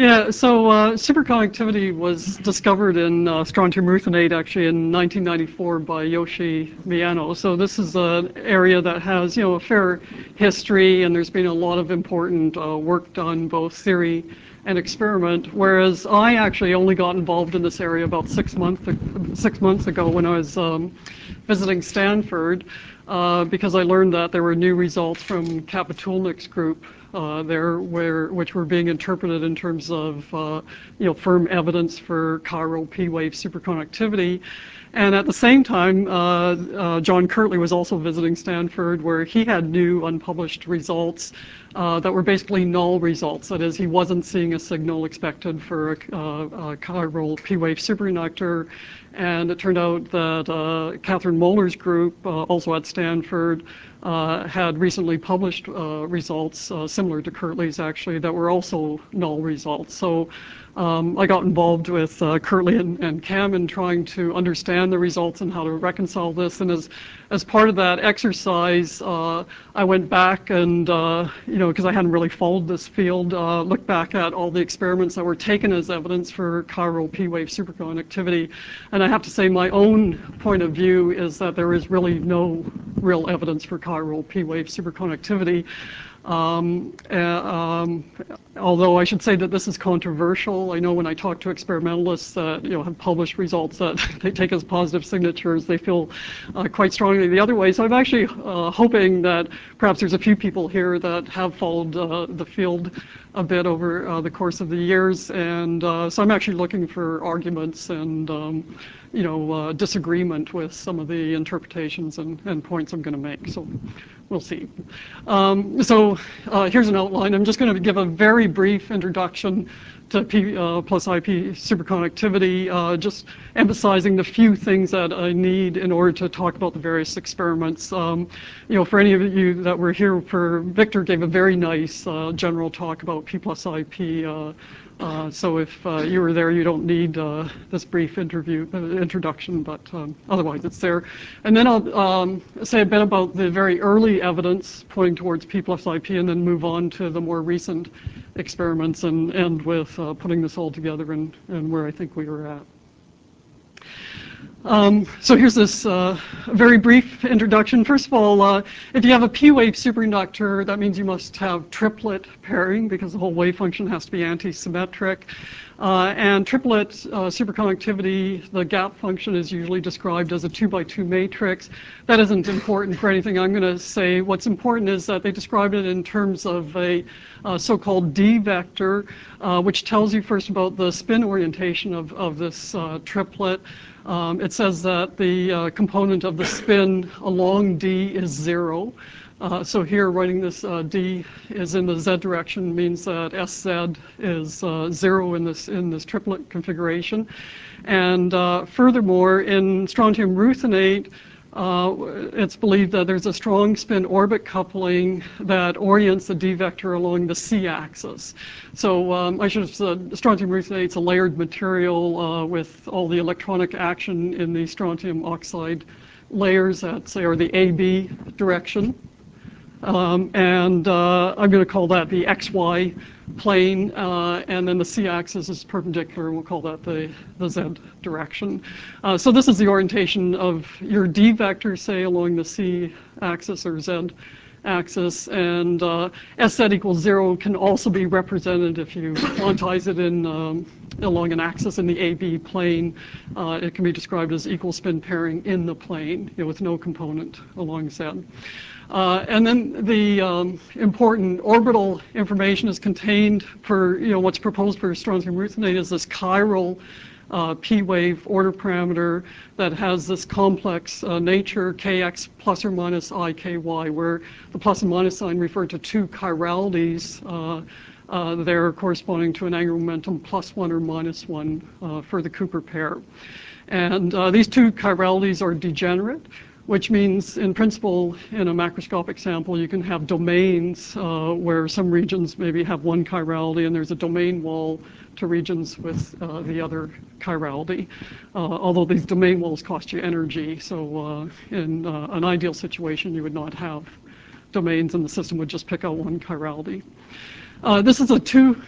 Yeah, so superconductivity was discovered in strontium ruthenate actually in 1994 by Yoshi Miyano. So this is an area that has, a fair history, and there's been a lot of important work done, both theory and experiment. Whereas I actually only got involved in this area about 6 months ago when I was visiting Stanford, because I learned that there were new results from Kapitulnik's group which were being interpreted in terms of firm evidence for chiral P-wave superconductivity. And at the same time, John Kirtley was also visiting Stanford, where he had new unpublished results that were basically null results. That is, he wasn't seeing a signal expected for a chiral P-wave superconductor. And it turned out that Catherine Moller's group, also at Stanford, had recently published results similar to Kirtley's, actually, that were also null results. So I got involved with Kirtley and Cam in trying to understand the results and how to reconcile this. And as part of that exercise, I went back and, because I hadn't really followed this field, looked back at all the experiments that were taken as evidence for chiral P-wave superconductivity. And I have to say my own point of view is that there is really no real evidence for chiral P-wave superconductivity. Although I should say that this is controversial. I know when I talk to experimentalists that have published results that they take as positive signatures, they feel quite strongly the other way. So I'm actually hoping that perhaps there's a few people here that have followed the field a bit over the course of the years, and so I'm actually looking for arguments and disagreement with some of the interpretations and points I'm going to make. So we'll see. So here's an outline. I'm just going to give a very brief introduction to P plus IP superconductivity, just emphasizing the few things that I need in order to talk about the various experiments. For any of you that were here, Victor gave a very nice general talk about P plus IP. So if you were there, you don't need this brief introduction, but otherwise it's there. And then I'll say a bit about the very early evidence pointing towards P plus IP, and then move on to the more recent experiments and end with putting this all together and where I think we were at. So here's this very brief introduction. First of all, if you have a P-wave superconductor, that means you must have triplet pairing because the whole wave function has to be anti-symmetric. And triplet superconductivity, the gap function is usually described as a 2x2 matrix. That isn't important for anything I'm going to say. What's important is that they describe it in terms of a so-called D vector, which tells you first about the spin orientation of this triplet. It says that the component of the spin along D is 0. So here, writing this D is in the Z direction means that SZ is 0 in this triplet configuration. And furthermore, in strontium ruthenate, it's believed that there's a strong spin orbit coupling that orients the D vector along the C axis. So I should have said strontium ruthenate is a layered material with all the electronic action in the strontium oxide layers that say are the AB direction. And I'm going to call that the XY plane, and then the C-axis is perpendicular. We'll call that the Z direction. So this is the orientation of your D vector, say, along the C-axis or Z-axis, and SZ equals 0 can also be represented if you quantize it in along an axis in the AB plane. It can be described as equal spin pairing in the plane, with no component along Z. And then the important orbital information is contained for, what's proposed for strontium ruthenate is this chiral P-wave order parameter that has this complex nature, kx plus or minus iky, where the plus and minus sign refer to two chiralities there corresponding to an angular momentum +1 or -1 for the Cooper pair. And these two chiralities are degenerate, which means, in principle, in a macroscopic sample, you can have domains where some regions maybe have one chirality, and there's a domain wall to regions with the other chirality, although these domain walls cost you energy. So in an ideal situation, you would not have domains, and the system would just pick out one chirality. This is a two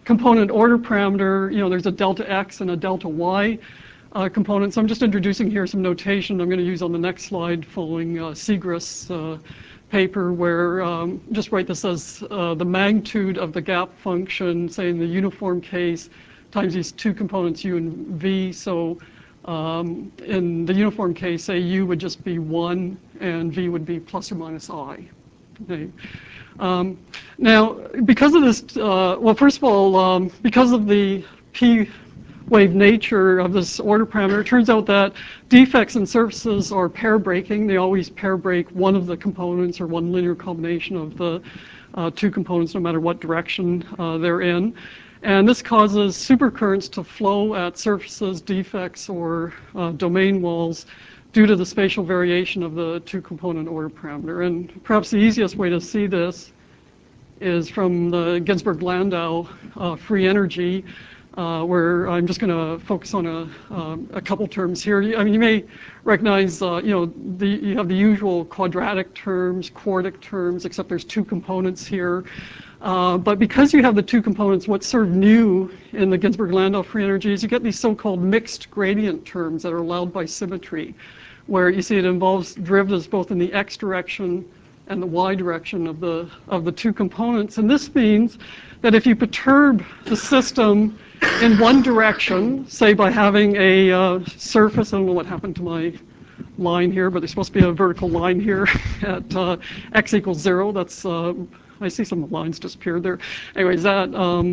component order parameter, there's a delta X and a delta Y component. So I'm just introducing here some notation I'm going to use on the next slide following Segrest's paper, where just write this as the magnitude of the gap function, say in the uniform case, times these two components u and v. So in the uniform case, say u would just be 1 and v would be plus or minus I. Okay. Now, because of this, well, first of all, because of the p wave nature of this order parameter, it turns out that defects in surfaces are pair breaking. They always pair break one of the components or one linear combination of the two components, no matter what direction they're in. And this causes supercurrents to flow at surfaces, defects, or domain walls due to the spatial variation of the two-component order parameter. And perhaps the easiest way to see this is from the Ginzburg-Landau free energy, where I'm just going to focus on a couple terms here. I mean, you may recognize, you have the usual quadratic terms, quartic terms, except there's two components here. But because you have the two components, what's sort of new in the Ginzburg-Landau free energy is you get these so-called mixed gradient terms that are allowed by symmetry, where you see it involves derivatives both in the x direction and the y direction of the two components. And this means that if you perturb the system in one direction, say by having a surface, I don't know what happened to my line here, but there's supposed to be a vertical line here at x equals 0. That's I see some lines disappeared there. Anyways, that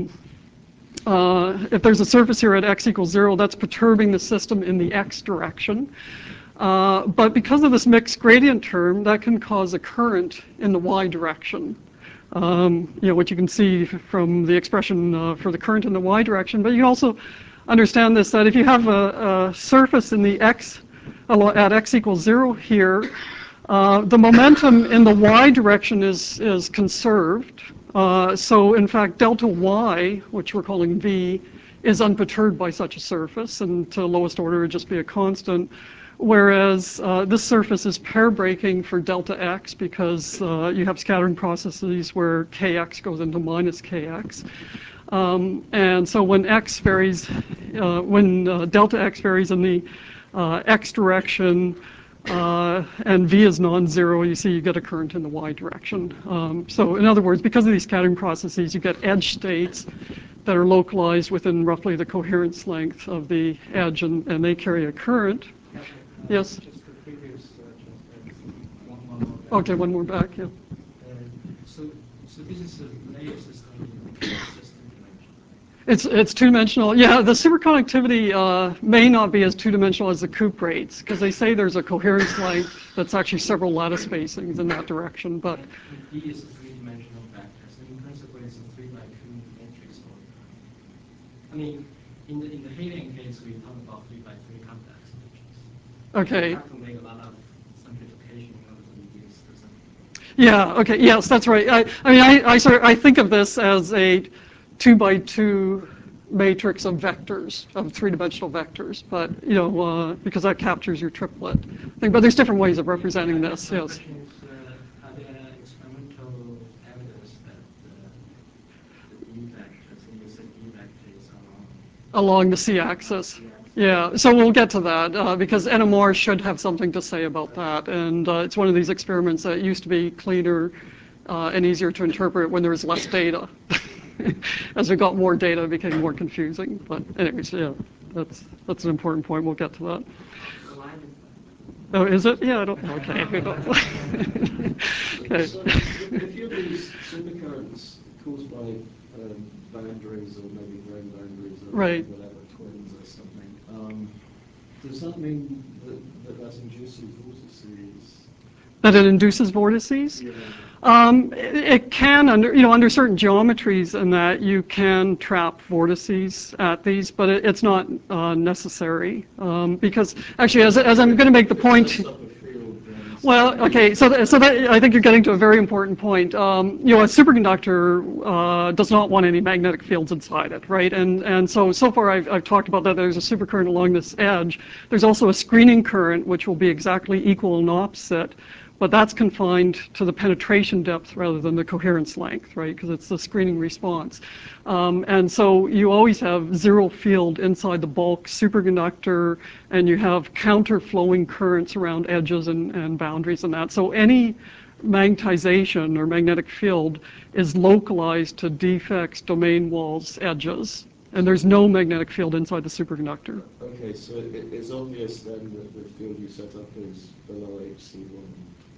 if there's a surface here at x equals 0, that's perturbing the system in the x direction. But because of this mixed gradient term, that can cause a current in the y direction. What you can see from the expression for the current in the y direction. But you can also understand this, that if you have a surface in the x at x equals 0 here, the momentum in the y direction is conserved. So in fact, delta y, which we're calling v, is unperturbed by such a surface, and to lowest order it would just be a constant. Whereas this surface is pair breaking for delta x because you have scattering processes where kx goes into minus kx. And so when x varies, when delta x varies in the x direction and v is non-zero, you see you get a current in the y direction. So in other words, because of these scattering processes, you get edge states that are localized within roughly the coherence length of the edge, and they carry a current. Yes? Just the previous one more back. Okay, one more back, yeah. So this is a layer system, system dimension. It's two-dimensional. Yeah, the superconductivity may not be as two-dimensional as the COOP rates, because they say there's a coherence length that's actually several lattice spacings in that direction. But D is a three-dimensional vector, so in principle it's a 3 by 2 matrix. I mean, in the Helium case, we talk about 3 by 3 complex matrix. okay. You have to make a lot of simplification in order to reduce the simplification. Yeah. Okay. Yes, that's right. I mean, I think of this as a 2 by 2 matrix of vectors, of three-dimensional vectors. But because that captures your triplet thing. But there's different ways of representing this. My Yes. question is, are there experimental evidence that the D vector, so you said D vector is Along the c-axis. Yeah, so we'll get to that because NMR should have something to say about that. And it's one of these experiments that used to be cleaner and easier to interpret when there was less data. As we got more data, it became more confusing. But anyways, yeah, that's an important point. We'll get to that. Oh, is it? Yeah, I don't. Okay. Okay. So if you have these supercurrents caused by boundaries or maybe ground boundaries or Right. whatever, twins or something, does that mean that induces vortices? That it induces vortices? Yeah. It can under certain geometries, and that you can trap vortices at these, but it's not necessary because actually, as I'm going to make the point. Well, okay, so that I think you're getting to a very important point. A superconductor does not want any magnetic fields inside it, right? And so far I've talked about that. There's a supercurrent along this edge. There's also a screening current, which will be exactly equal and opposite, but that's confined to the penetration depth rather than the coherence length, right? Because it's the screening response. And so you always have zero field inside the bulk superconductor, and you have counter-flowing currents around edges and boundaries and that. So any magnetization or magnetic field is localized to defects, domain walls, edges. And there's no magnetic field inside the superconductor. Okay, so it's obvious then that the field you set up is below HC1.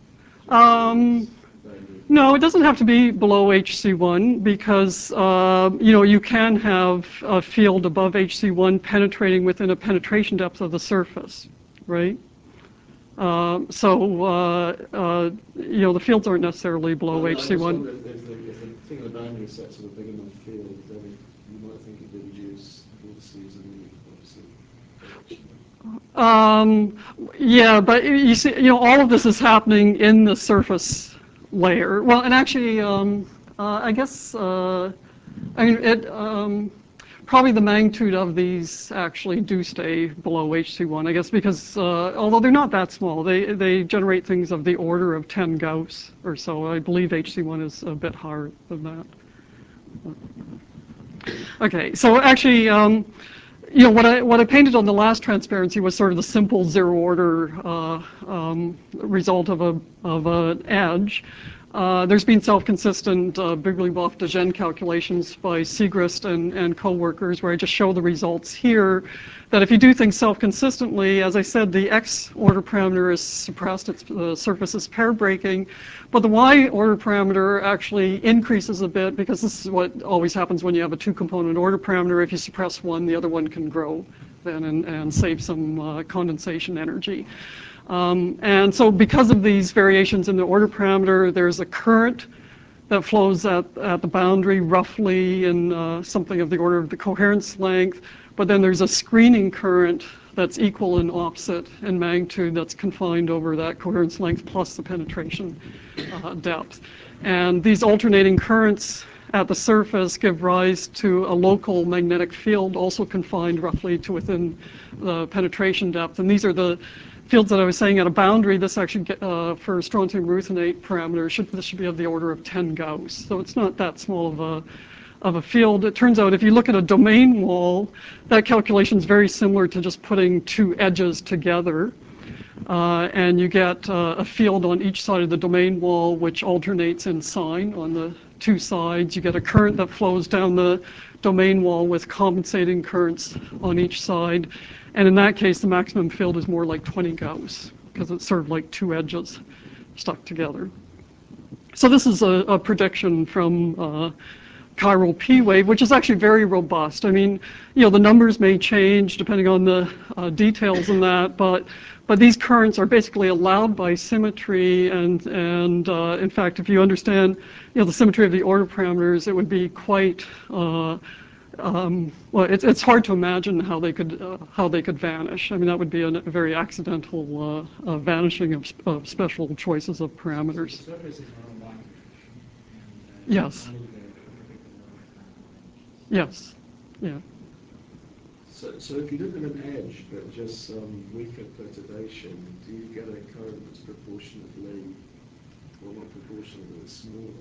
No, it doesn't have to be below HC1 because you can have a field above HC1 penetrating within a penetration depth of the surface, right? The fields aren't necessarily below HC1. If the thing in the boundary sets of a big enough field, then you might think it would reduce forces and obviously. Yeah, but you see, all of this is happening in the surface layer. Well, and actually, I guess, probably the magnitude of these actually do stay below HC1, I guess, because although they're not that small, they generate things of the order of 10 Gauss or so. I believe HC1 is a bit higher than that. Okay, so actually, what I painted on the last transparency was sort of the simple zero-order result of an edge. There's been self-consistent Biglie-Boff-Degennes calculations by Siegrist and co-workers where I just show the results here that if you do things self-consistently, as I said, the X order parameter is suppressed, the surface is pair breaking, but the Y order parameter actually increases a bit because this is what always happens when you have a two-component order parameter. If you suppress one, the other one can grow then and save some condensation energy. And so because of these variations in the order parameter, there's a current that flows at the boundary roughly in something of the order of the coherence length, but then there's a screening current that's equal and opposite in magnitude that's confined over that coherence length plus the penetration depth. And these alternating currents at the surface give rise to a local magnetic field also confined roughly to within the penetration depth. And these are the fields that I was saying at a boundary. This actually, for strontium ruthenate parameter, this should be of the order of 10 Gauss. So it's not that small of a field. It turns out if you look at a domain wall, that calculation is very similar to just putting two edges together. And you get a field on each side of the domain wall which alternates in sign on the two sides. You get a current that flows down the domain wall with compensating currents on each side. And in that case, the maximum field is more like 20 Gauss because it's sort of like two edges stuck together. So this is a prediction from chiral P wave, which is actually very robust. I mean, the numbers may change depending on the details in that, but these currents are basically allowed by symmetry, and in fact, if you understand, the symmetry of the order parameters, it would be quite. Well, it's hard to imagine how they could vanish. I mean, that would be a very accidental vanishing of special choices of parameters. The surface is around one. Yes. Yes. Yeah. So if you look at an edge but just some weaker perturbation, do you get a current that's proportionately, well, not proportionately, but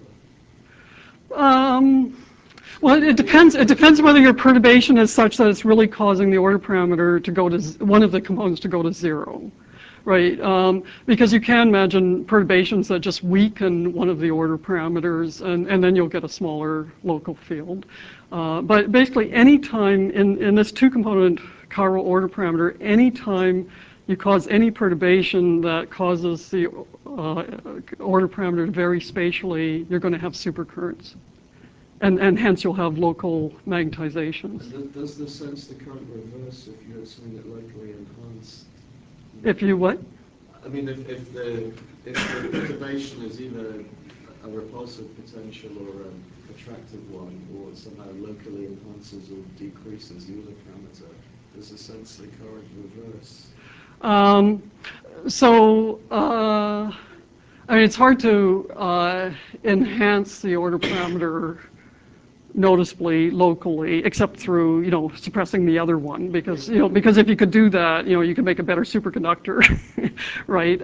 smaller? Well, it depends. It depends whether your perturbation is such that it's really causing the order parameter to go to one of the components to go to zero, right? Because you can imagine perturbations that just weaken one of the order parameters, and then you'll get a smaller local field. But basically, any time in this two-component chiral order parameter, any time you cause any perturbation that causes the order parameter to vary spatially, you're going to have supercurrents. And hence you'll have local magnetizations. Does this sense the current reverse if you have something that locally enhanced? If you what? I mean, if the perturbation is either a repulsive potential or an attractive one, or somehow locally enhances or decreases the other parameter, does the sense the current reverse? I mean, it's hard to enhance the order parameter noticeably locally, except through, suppressing the other one, because, because if you could do that, you could make a better superconductor, right?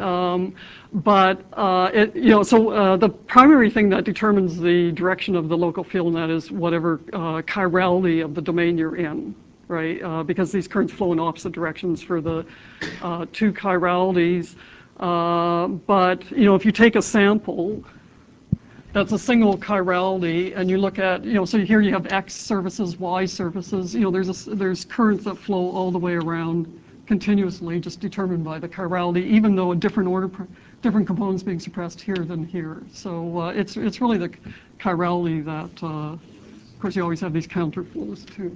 So the primary thing that determines the direction of the local field net is whatever chirality of the domain you're in, right? Because these currents flow in opposite directions for the two chiralities. But if you take a sample that's a single chirality, and you look at, so here you have X surfaces, Y surfaces, there's currents that flow all the way around continuously, just determined by the chirality, even though a different components being suppressed here than here. So it's really the chirality that, of course, you always have these counterflows too.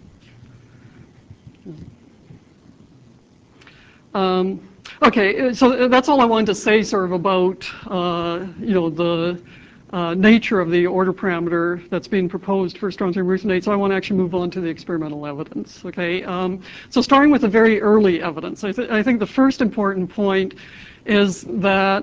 Okay, so that's all I wanted to say sort of about, the nature of the order parameter that's being proposed for strontium ruthenate. So I want to actually move on to the experimental evidence. Okay, so starting with the very early evidence, I think the first important point is that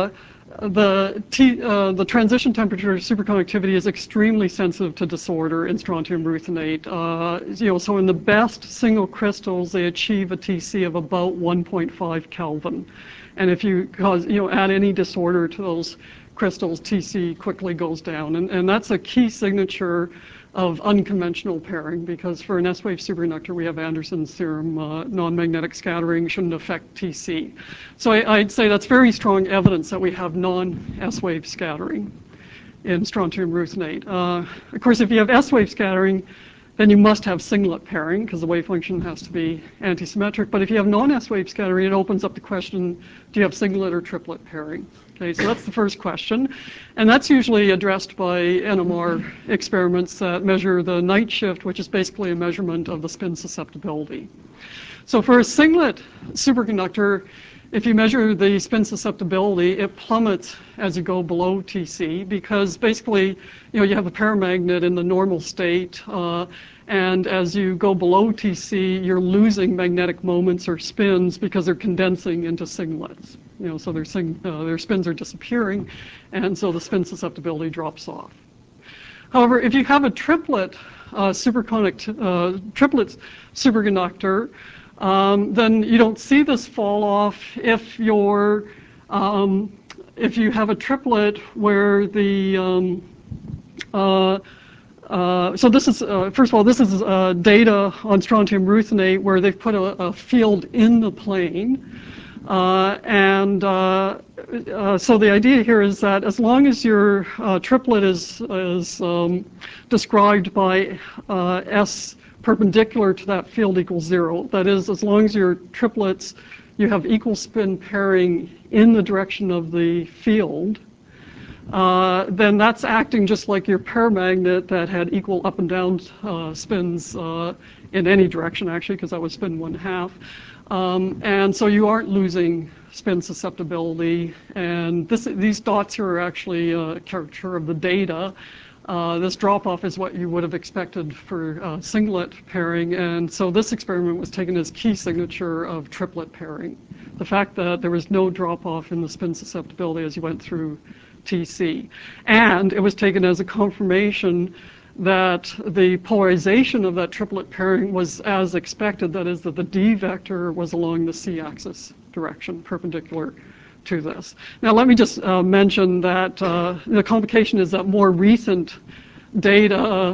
the transition temperature superconductivity is extremely sensitive to disorder in strontium ruthenate. So in the best single crystals, they achieve a TC of about 1.5 Kelvin, and if you add any disorder to those crystals, TC quickly goes down, and that's a key signature of unconventional pairing, because for an S-wave superconductor we have Anderson's theorem, non-magnetic scattering shouldn't affect TC. So I'd say that's very strong evidence that we have non-S-wave scattering in strontium ruthenate. Of course, if you have S-wave scattering, then you must have singlet pairing, because the wave function has to be antisymmetric. But if you have non-S-wave scattering, it opens up the question, do you have singlet or triplet pairing? Okay, so that's the first question. And that's usually addressed by NMR experiments that measure the night shift, which is basically a measurement of the spin susceptibility. So for a singlet superconductor, if you measure the spin susceptibility, it plummets as you go below TC, because basically, you have a paramagnet in the normal state, and as you go below TC, you're losing magnetic moments or spins because they're condensing into singlets. So their spins are disappearing, and so the spin susceptibility drops off. However, if you have a triplet superconductor, then you don't see this fall off if you have a triplet where the so this is first of all, this is data on strontium ruthenate where they've put a field in the plane, so the idea here is that as long as your triplet is described by S perpendicular to that field equals 0. That is, as long as your triplets, you have equal spin pairing in the direction of the field, then that's acting just like your paramagnet that had equal up and down spins in any direction, actually, because that was spin 1/2. And so you aren't losing spin susceptibility. And these dots here are actually a caricature of the data. This drop-off is what you would have expected for singlet pairing, and so this experiment was taken as key signature of triplet pairing. The fact that there was no drop-off in the spin susceptibility as you went through TC. And it was taken as a confirmation that the polarization of that triplet pairing was as expected, that is, that the D vector was along the C-axis direction, perpendicular to this. Now let me just mention that the complication is that more recent data,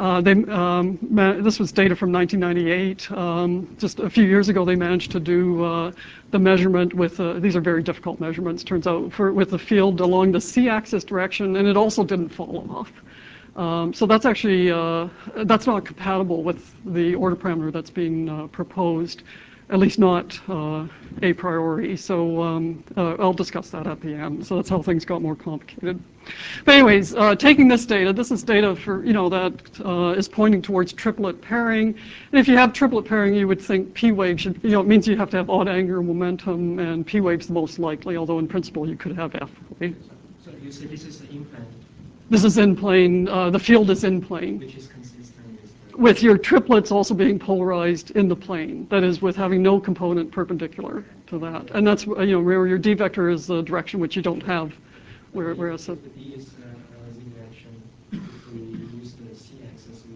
this was data from 1998, just a few years ago they managed to do the measurement with, these are very difficult measurements, turns out, with the field along the C-axis direction, and it also didn't fall off. So that's actually, that's not compatible with the order parameter that's being proposed, at least not a priori. So I'll discuss that at the end. So that's how things got more complicated. But anyways, taking this data, this is data for, that is pointing towards triplet pairing. And if you have triplet pairing, you would think P wave should, it means you have to have odd angular momentum, and P wave's the most likely, although in principle you could have F wave. So you say this is the in plane? This is in plane. The field is in plane. Which is consistent with your triplets also being polarized in the plane. That is, with having no component perpendicular to that. And that's, where your D vector is the direction which you don't have. Whereas the D is Z direction. If we use the C-axis,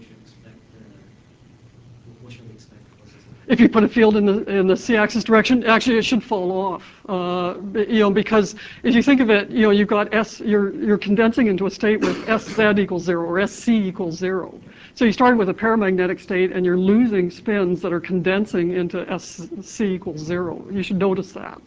what should we expect for this? If you put a field in the c-axis direction, actually it should fall off. Because if you think of it, you've got you're condensing into a state with Sz equals 0 or Sc equals 0. So you started with a paramagnetic state and you're losing spins that are condensing into Sc equals 0. You should notice that.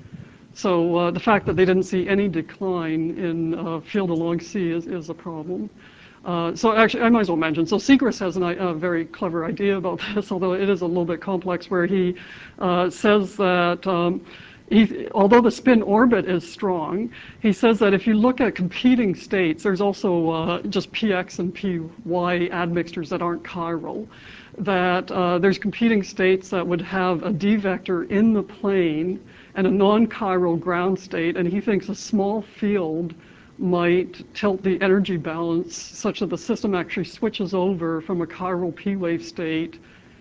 So the fact that they didn't see any decline in field along C is a problem. So actually, I might as well mention, so Siegrist has a very clever idea about this, although it is a little bit complex, where he says that although the spin orbit is strong, he says that if you look at competing states, there's also just px and py admixtures that aren't chiral, that there's competing states that would have a d vector in the plane and a non-chiral ground state, and he thinks a small field might tilt the energy balance such that the system actually switches over from a chiral P wave state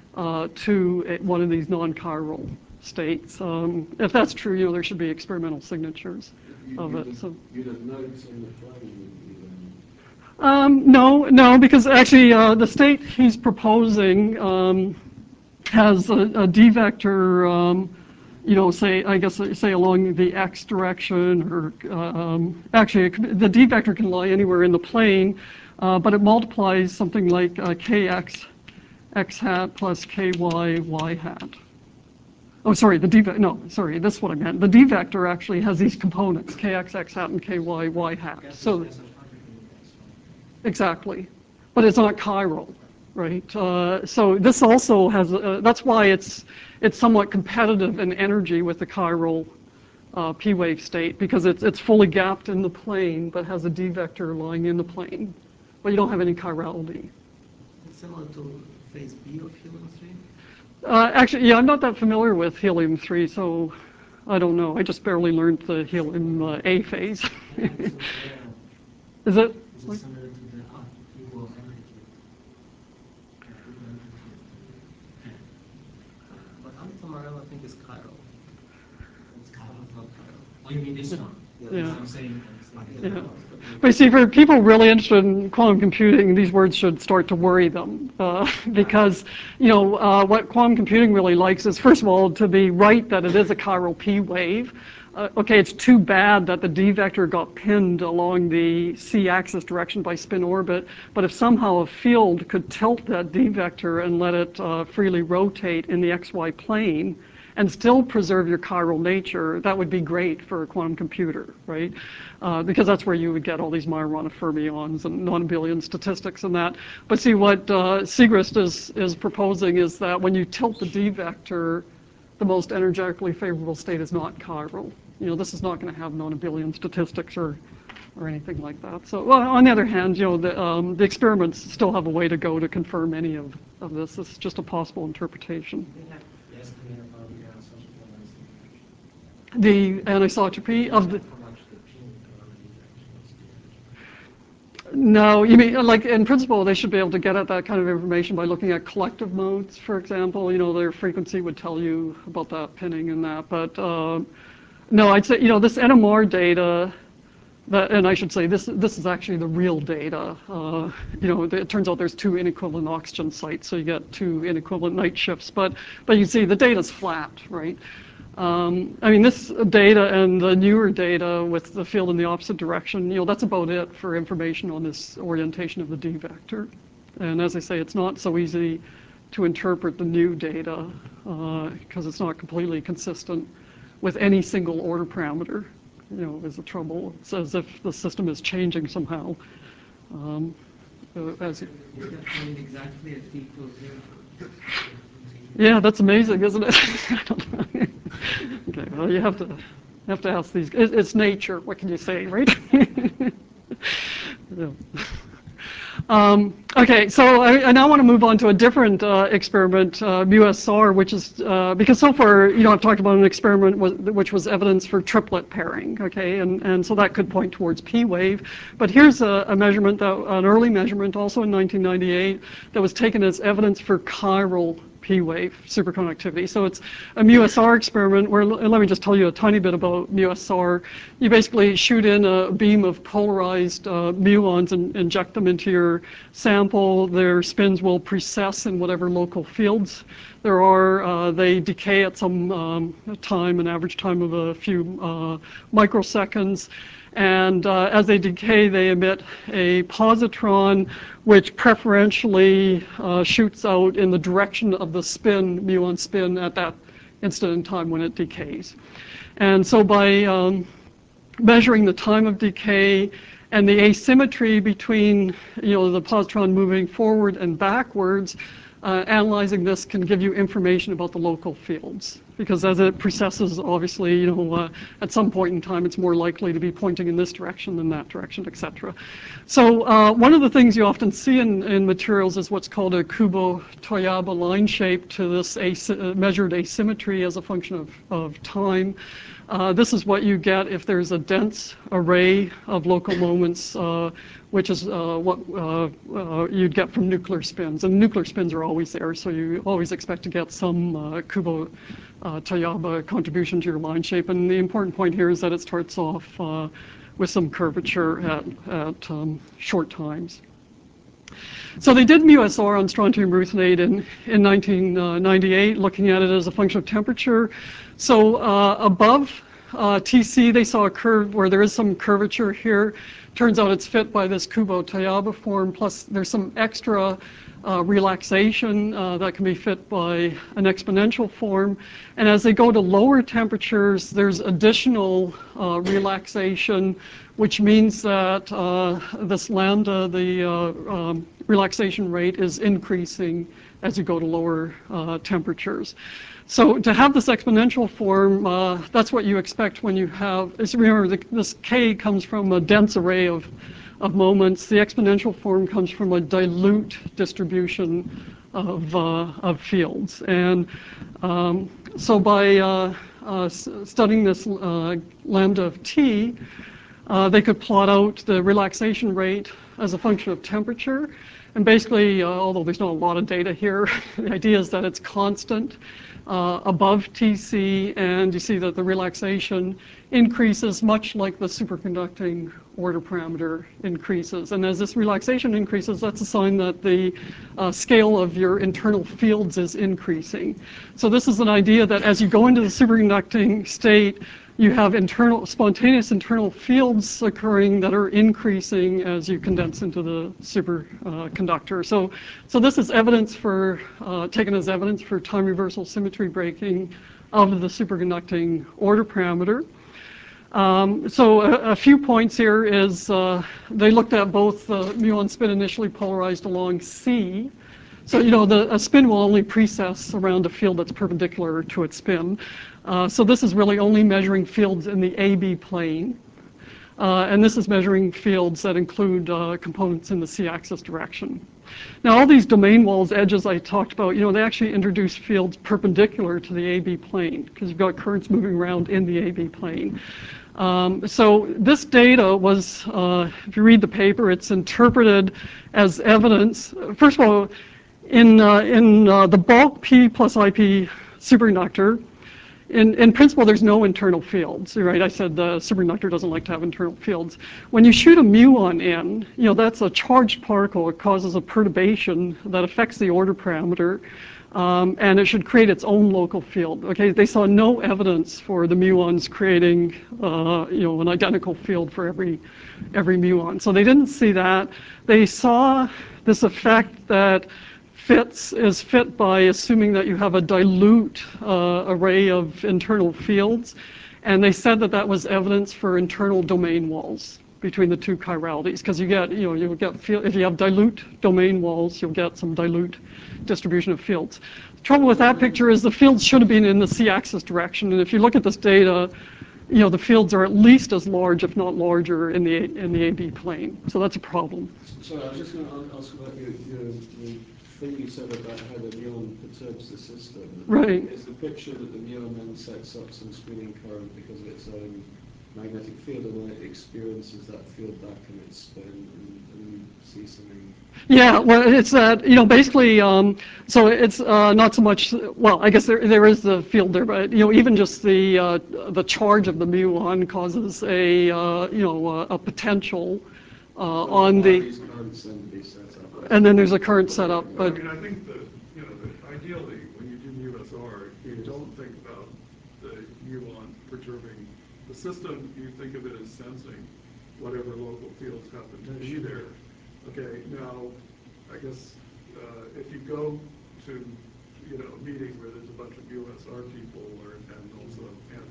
to one of these non-chiral states. If that's true, there should be experimental signatures of it. So you'd have notes in the plane. no, because actually the state he's proposing has a d vector. Say along the x direction, or actually the d vector can lie anywhere in the plane, but it multiplies something like kx x hat plus ky y hat. Oh, sorry, sorry, that's what I meant. The d vector actually has these components, kx x hat and ky y hat. So exactly, but it's not chiral. Right, so this also has, that's why it's somewhat competitive in energy with the chiral P wave state, because it's fully gapped in the plane, but has a d vector lying in the plane, but you don't have any chirality. It's similar to phase B of helium-3? Actually, yeah, I'm not that familiar with helium-3, so I don't know. I just barely learned the helium A phase. Is it? Is it similar to the equal amplitude? But Alpha Morel, I think, is chiral. It's chiral, not chiral. Oh, you mean this one? Yeah. I'm saying. Yeah. But you see, for people really interested in quantum computing, these words should start to worry them because, what quantum computing really likes is, first of all, to be right that it is a chiral P wave. Okay, it's too bad that the d vector got pinned along the c-axis direction by spin orbit, but if somehow a field could tilt that d vector and let it freely rotate in the xy plane and still preserve your chiral nature, that would be great for a quantum computer, right? Because that's where you would get all these Majorana fermions and non-abelian statistics and that. But see, what Siegrist is proposing is that when you tilt the d vector, the most energetically favorable state is not chiral. This is not going to have non-abelian statistics or anything like that. So, well, on the other hand, the experiments still have a way to go to confirm any of this. It's just a possible interpretation. The estimate about The anisotropy of the. how much the pin No, you mean, like, in principle, they should be able to get at that kind of information by looking at collective modes, for example. Their frequency would tell you about that pinning and that. But no, I'd say, this NMR data, and I should say this is actually the real data. It turns out there's 2 inequivalent oxygen sites, so you get 2 inequivalent night shifts. But you see, the data's flat, right? This data and the newer data with the field in the opposite direction, that's about it for information on this orientation of the d vector. And as I say, it's not so easy to interpret the new data because it's not completely consistent with any single order parameter. Is the trouble. It's as if the system is changing somehow. Exactly at t equals 0. Yeah, that's amazing, isn't it? I don't know. Okay, well, you have to ask these. It's nature. What can you say, right? Yeah. Okay, so I now want to move on to a different experiment, MuSR, which is, because so far, I've talked about an experiment which was evidence for triplet pairing, okay, and so that could point towards P wave. But here's a measurement, an early measurement, also in 1998, that was taken as evidence for chiral P wave superconductivity. So it's a MUSR experiment where, let me just tell you a tiny bit about MUSR. You basically shoot in a beam of polarized muons and inject them into your sample. Their spins will precess in whatever local fields there are. They decay at some time, an average time of a few microseconds. And as they decay, they emit a positron, which preferentially shoots out in the direction of the spin, muon spin, at that instant in time when it decays. And so by measuring the time of decay and the asymmetry between, the positron moving forward and backwards, analyzing this can give you information about the local fields, because as it precesses, obviously, at some point in time, it's more likely to be pointing in this direction than that direction, etc. So one of the things you often see in materials is what's called a Kubo-Toyama line shape to this measured asymmetry as a function of time. This is what you get if there's a dense array of local moments, which is what you'd get from nuclear spins. And nuclear spins are always there, so you always expect to get some Kubo-Toyama contribution to your line shape. And the important point here is that it starts off with some curvature at short times. So they did MUSR on strontium ruthenate in 1998, looking at it as a function of temperature. So above TC, they saw a curve where there is some curvature here. Turns out it's fit by this Kubo-Toyama form, plus there's some extra relaxation that can be fit by an exponential form. And as they go to lower temperatures, there's additional relaxation, which means that this lambda, the relaxation rate, is increasing as you go to lower temperatures. So to have this exponential form, that's what you expect when you have, remember, this K comes from a dense array of moments. The exponential form comes from a dilute distribution of fields. And so by studying this lambda of t, they could plot out the relaxation rate as a function of temperature. And basically, although there's not a lot of data here, the idea is that it's constant above TC, and you see that the relaxation increases much like the superconducting order parameter increases. And as this relaxation increases, that's a sign that the scale of your internal fields is increasing. So this is an idea that as you go into the superconducting state, you have spontaneous internal fields occurring that are increasing as you condense into the superconductor. So this is evidence taken as evidence for time reversal symmetry breaking of the superconducting order parameter. So a few points here is they looked at both muon spin initially polarized along C. So a spin will only precess around a field that's perpendicular to its spin. So this is really only measuring fields in the AB plane. And this is measuring fields that include components in the C-axis direction. Now, all these domain walls, edges I talked about, they actually introduce fields perpendicular to the AB plane, because you've got currents moving around in the AB plane. So this data was, if you read the paper, it's interpreted as evidence. First of all, in the bulk P plus IP superconductor, in principle, there's no internal fields, right? I said the superconductor doesn't like to have internal fields. When you shoot a muon in, that's a charged particle. It causes a perturbation that affects the order parameter, and it should create its own local field. Okay, they saw no evidence for the muons creating, an identical field for every muon. So they didn't see that. They saw this effect that is fit by assuming that you have a dilute array of internal fields, and they said that was evidence for internal domain walls between the two chiralities, because you'll get if you have dilute domain walls, you'll get some dilute distribution of fields. The trouble with that picture is the fields should have been in the C-axis direction, and if you look at this data, the fields are at least as large, if not larger, in the AB plane. So that's a problem. Sorry, I was just going to ask about your thing you said about how the muon perturbs the system. Right. Is the picture that the muon then sets up some spinning current because of its own magnetic field, and when it experiences that field back and its spin, and you see something. Yeah, well, it's that, basically, so it's not so much, well, I guess there is the field there, but, even just the charge of the muon causes a potential on the, These currents then be set up. and then there's a current setup, but. I mean, I think that, ideally, when you do USR, you don't think about the muon perturbing the system. You think of it as sensing whatever local fields happen to be there. Okay, now, I guess if you go to, a meeting where there's a bunch of USR people and also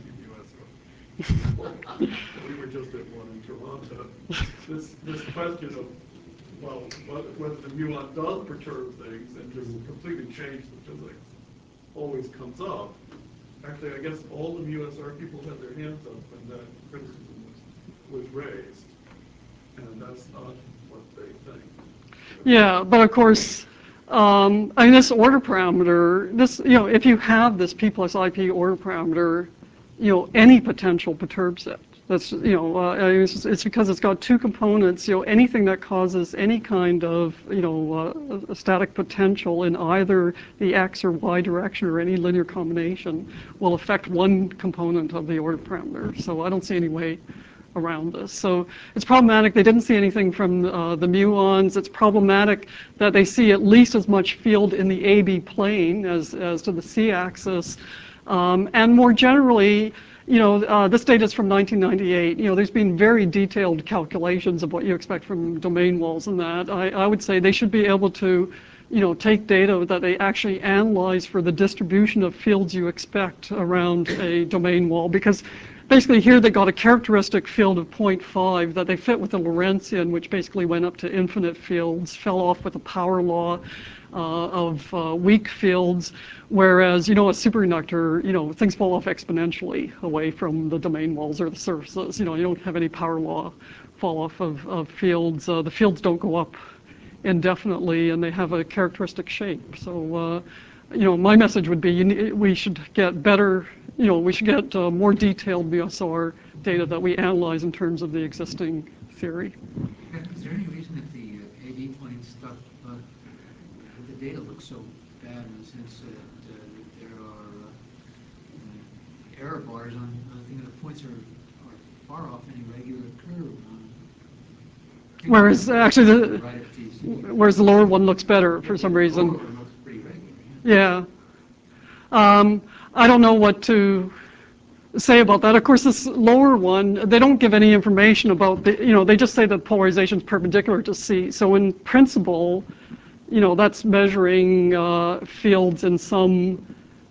anti-USR people, we were just at one in Toronto, this question of, well, whether the muon does perturb things and just completely change the physics always comes up. Actually, I guess all the USR people had their hands up when that criticism was raised, and that's not what they think. Yeah, but of course, this order parameter, if you have this P plus IP order parameter, any potential perturbs it. That's, it's because it's got two components. Anything that causes any kind of, a static potential in either the X or Y direction or any linear combination will affect one component of the order parameter. So I don't see any way around this. So it's problematic. They didn't see anything from the muons. It's problematic that they see at least as much field in the AB plane as to the C axis. And more generally, this data is from 1998. There's been very detailed calculations of what you expect from domain walls and that. I would say they should be able to, take data that they actually analyze for the distribution of fields you expect around a domain wall, because basically here they got a characteristic field of 0.5 that they fit with the Lorentzian, which basically went up to infinite fields, fell off with the power law of weak fields, whereas, a superconductor, things fall off exponentially away from the domain walls or the surfaces. You don't have any power law fall off of fields. The fields don't go up indefinitely, and they have a characteristic shape. So, my message would be we should get better, we should get more detailed BSR data that we analyze in terms of the existing theory. Is there any reason that the AD plane stuff, the data looks so bad in the sense that there are error bars on the points are far off any regular curve? Whereas actually whereas the lower one looks better for some reason. The lower one looks pretty regular. Yeah. I don't know what to say about that. Of course, this lower one, they don't give any information about they just say that polarization is perpendicular to C. So in principle, that's measuring fields in some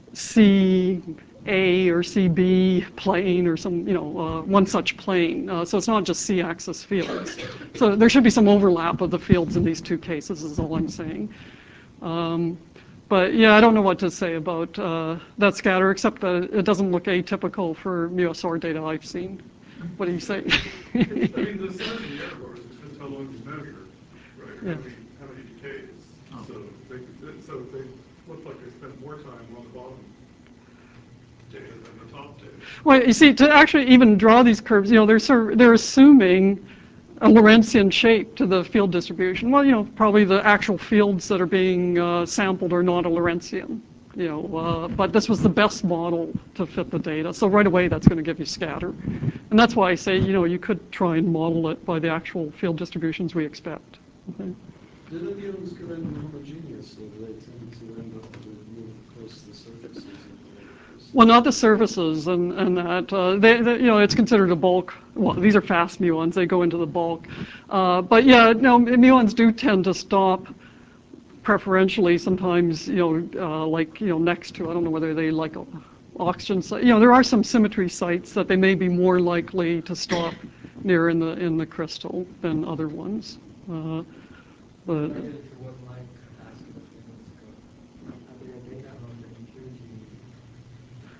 CA or CB plane or some, one such plane. So it's not just C-axis fields. So there should be some overlap of the fields in these two cases is all I'm saying. But yeah, I don't know what to say about that scatter, except that it doesn't look atypical for MUSR data I've seen. What do you say? I mean, the size of the error bars is just how long you measure, right? Yeah. How many decays. Oh. So they look like they spent more time on the bottom data than the top data. Well, you see, to actually even draw these curves, they're assuming a Lorentzian shape to the field distribution. Well, probably the actual fields that are being sampled are not a Lorentzian. But this was the best model to fit the data. So right away, that's going to give you scatter. And that's why I say, you could try and model it by the actual field distributions we expect. Okay. Do the muons go in homogeneous, or do they tend to end up more close to the surfaces? Well, not the surfaces, and that it's considered a bulk. Well, these are fast muons; they go into the bulk. But yeah, muons do tend to stop preferentially sometimes. Next to, I don't know whether they like oxygen. There are some symmetry sites that they may be more likely to stop near in the crystal than other ones. But What Mike asked a few minutes ago, are there data on the impurity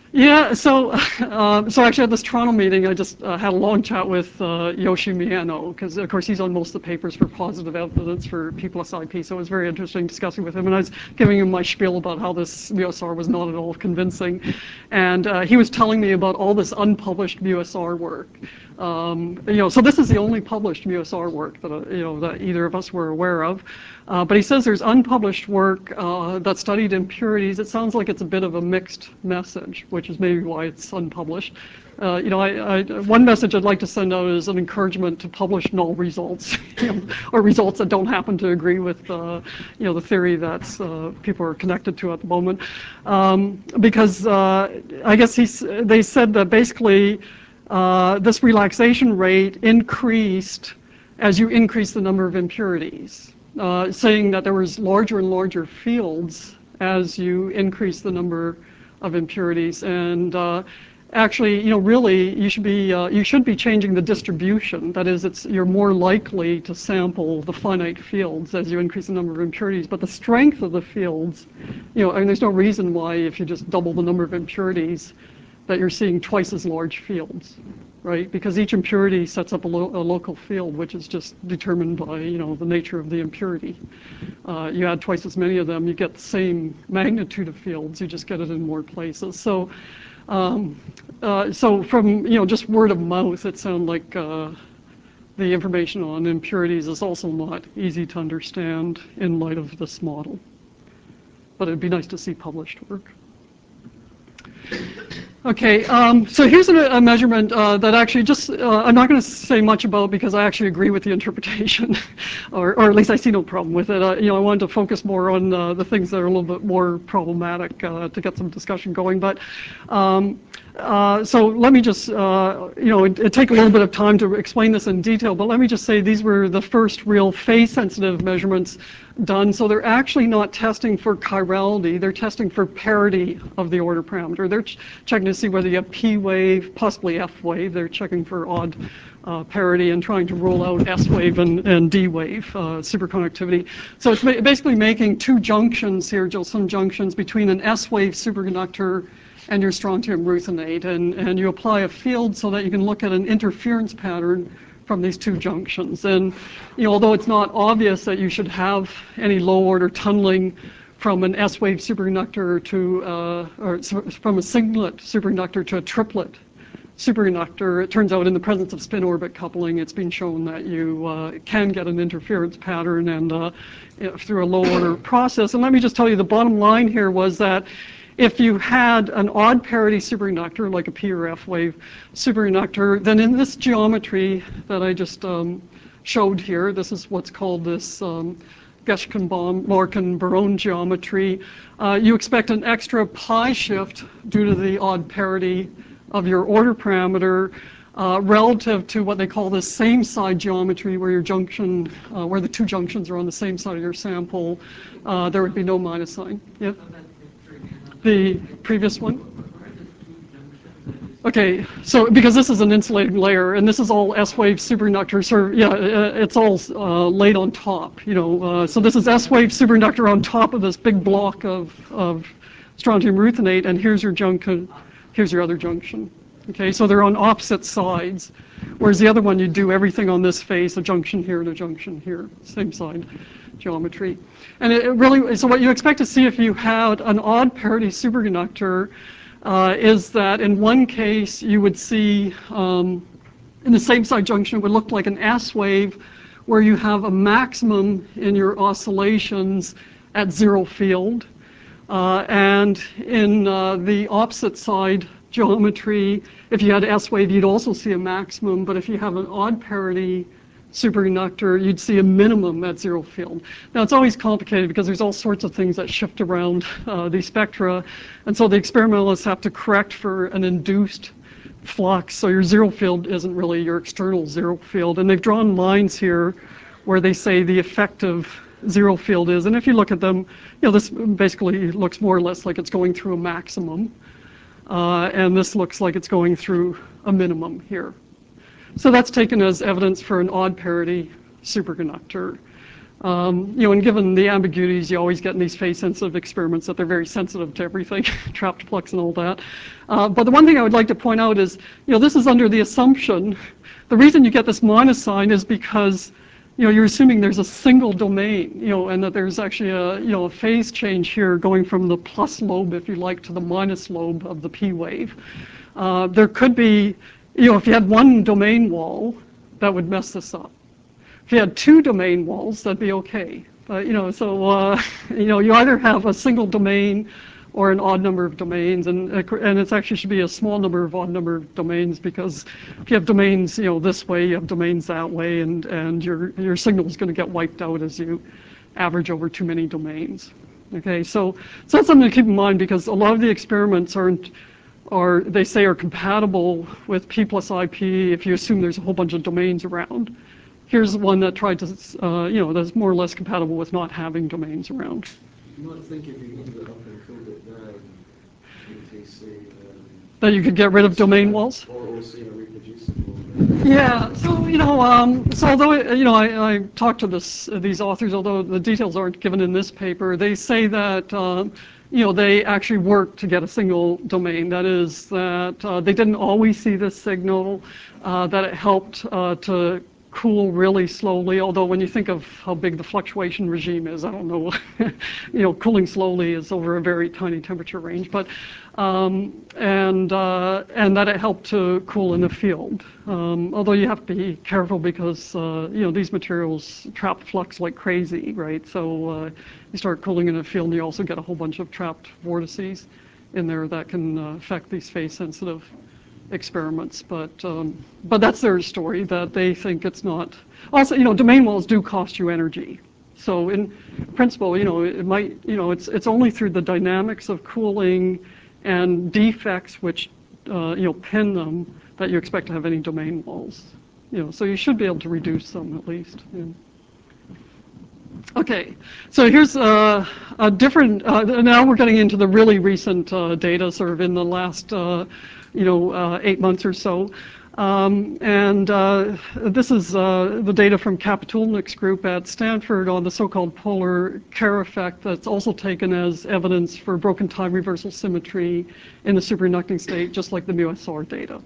Yeah, so actually at this Toronto meeting, I just had a long chat with Yoshi Miyano, because of course he's on most of the papers for positive evidence for P plus IP, so it was very interesting discussing with him, and I was giving him my spiel about how this MUSR was not at all convincing, and he was telling me about all this unpublished MUSR work. So this is the only published MUSR work that that either of us were aware of. But he says there's unpublished work that studied impurities. It sounds like it's a bit of a mixed message, which is maybe why it's unpublished. One message I'd like to send out is an encouragement to publish null results, or results that don't happen to agree with the theory that people are connected to at the moment, because I guess they said that basically this relaxation rate increased as you increase the number of impurities, saying that there was larger and larger fields as you increase the number of impurities. And actually, really, you should be changing the distribution. That is, you're more likely to sample the finite fields as you increase the number of impurities. But the strength of the fields, there's no reason why if you just double the number of impurities that you're seeing twice as large fields, right? Because each impurity sets up a local field, which is just determined by the nature of the impurity. You add twice as many of them, you get the same magnitude of fields. You just get it in more places. So, from just word of mouth, it sounded like the information on impurities is also not easy to understand in light of this model. But it'd be nice to see published work. Okay, so here's a measurement that actually I'm not going to say much about because I actually agree with the interpretation, or at least I see no problem with it. I wanted to focus more on the things that are a little bit more problematic to get some discussion going. But so let me just, it'd take a little bit of time to explain this in detail, but let me just say these were the first real phase-sensitive measurements done. So they're actually not testing for chirality, they're testing for parity of the order parameter. They're checking to see whether you have P wave, possibly F wave. They're checking for odd parity and trying to rule out S wave and D wave superconductivity. So it's basically making two junctions here, some junctions between an S wave superconductor and your strontium ruthenate, and you apply a field so that you can look at an interference pattern from these two junctions. And although it's not obvious that you should have any low order tunneling from an S wave superconductor or from a singlet superconductor to a triplet superconductor, it turns out in the presence of spin orbit coupling, it's been shown that you can get an interference pattern and through a low order process. And let me just tell you, the bottom line here was that if you had an odd parity superconductor, like a P or F wave superconductor, then in this geometry that I just showed here, this is what's called this Geschke-Larkin-Barron geometry, you expect an extra pi shift due to the odd parity of your order parameter relative to what they call the same side geometry, where your junction, where the two junctions are on the same side of your sample. There would be no minus sign. Yeah? The previous one? Okay, so because this is an insulating layer, and this is all S-wave superconductor, so yeah, it's all laid on top, so this is S-wave superconductor on top of this big block of strontium ruthenate, and here's your junction, here's your other junction. Okay, so they're on opposite sides, whereas the other one, you do everything on this face, a junction here and a junction here, same side geometry. And it really, so what you expect to see if you had an odd parity superconductor is that in one case you would see in the same side junction it would look like an S wave where you have a maximum in your oscillations at zero field. And in the opposite side geometry, if you had S wave, you'd also see a maximum, but if you have an odd parity superconductor, you'd see a minimum at zero field. Now, it's always complicated because there's all sorts of things that shift around these spectra, and so the experimentalists have to correct for an induced flux, so your zero field isn't really your external zero field, and they've drawn lines here where they say the effective zero field is, and if you look at them, this basically looks more or less like it's going through a maximum, and this looks like it's going through a minimum here. So that's taken as evidence for an odd parity superconductor. And given the ambiguities you always get in these phase-sensitive experiments, that they're very sensitive to everything, trapped flux and all that. But the one thing I would like to point out is, this is under the assumption, the reason you get this minus sign is because, you're assuming there's a single domain, and that there's actually a phase change here going from the plus lobe, if you like, to the minus lobe of the P wave. There could be, if you had one domain wall, that would mess this up. If you had two domain walls, that'd be okay. But, you either have a single domain or an odd number of domains, and it actually should be a small number of odd number of domains, because if you have domains, this way, you have domains that way, and your signal is going to get wiped out as you average over too many domains. Okay, so that's something to keep in mind, because a lot of the experiments they say are compatible with P plus IP if you assume there's a whole bunch of domains around. Here's one that tried to, that's more or less compatible with not having domains around. You might think if you moved it up and filled it down, UTC, that you could get rid of domain walls? Or see a reproducible. Yeah, so, so although, I talked to these authors, although the details aren't given in this paper, they say that, they actually worked to get a single domain. That is, that they didn't always see this signal, that it helped to cool really slowly, although when you think of how big the fluctuation regime is, I don't know, cooling slowly is over a very tiny temperature range, but and that it helped to cool in the field. Although you have to be careful, because these materials trap flux like crazy, right? So you start cooling in the field, and you also get a whole bunch of trapped vortices in there that can affect these phase-sensitive experiments, but that's their story, that they think it's not. Also, domain walls do cost you energy. So in principle, it might, it's only through the dynamics of cooling and defects which, pin them, that you expect to have any domain walls. So you should be able to reduce them at least. Yeah. Okay, so here's a different, now we're getting into the really recent data, sort of in the last 8 months or so. This is the data from Kapitulnik's group at Stanford on the so-called polar Kerr effect, that's also taken as evidence for broken time reversal symmetry in the superconducting state, just like the mu-SR data.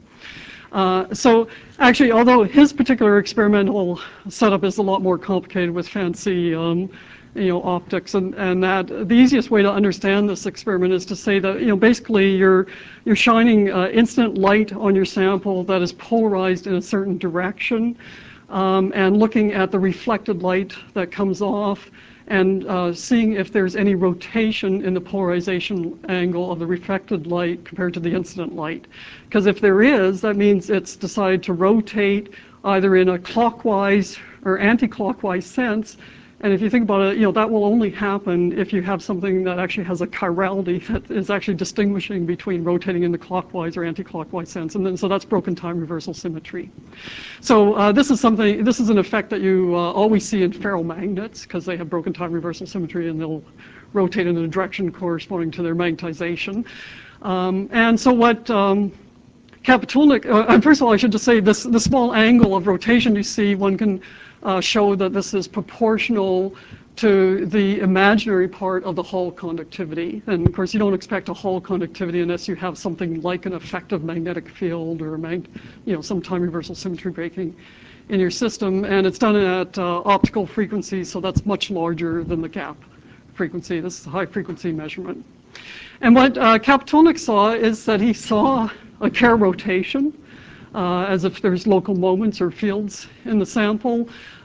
So actually, although his particular experimental setup is a lot more complicated with fancy optics, and that the easiest way to understand this experiment is to say that basically you're shining instant light on your sample that is polarized in a certain direction, and looking at the reflected light that comes off, and seeing if there's any rotation in the polarization angle of the reflected light compared to the incident light. Because if there is, that means it's decided to rotate either in a clockwise or anti-clockwise sense. And if you think about it, that will only happen if you have something that actually has a chirality that is actually distinguishing between rotating in the clockwise or anti-clockwise sense. And then, so that's broken time reversal symmetry. So this is an effect that you always see in ferromagnets, because they have broken time reversal symmetry, and they'll rotate in a direction corresponding to their magnetization. And so what Kapitulnik, first of all, I should just say the small angle of rotation you see, one can show that this is proportional to the imaginary part of the Hall conductivity. And of course, you don't expect a Hall conductivity unless you have something like an effective magnetic field or some time reversal symmetry breaking in your system. And it's done at optical frequencies, so that's much larger than the gap frequency. This is a high frequency measurement. And what Kapitulnik saw is that he saw a Kerr rotation, as if there's local moments or fields in the sample.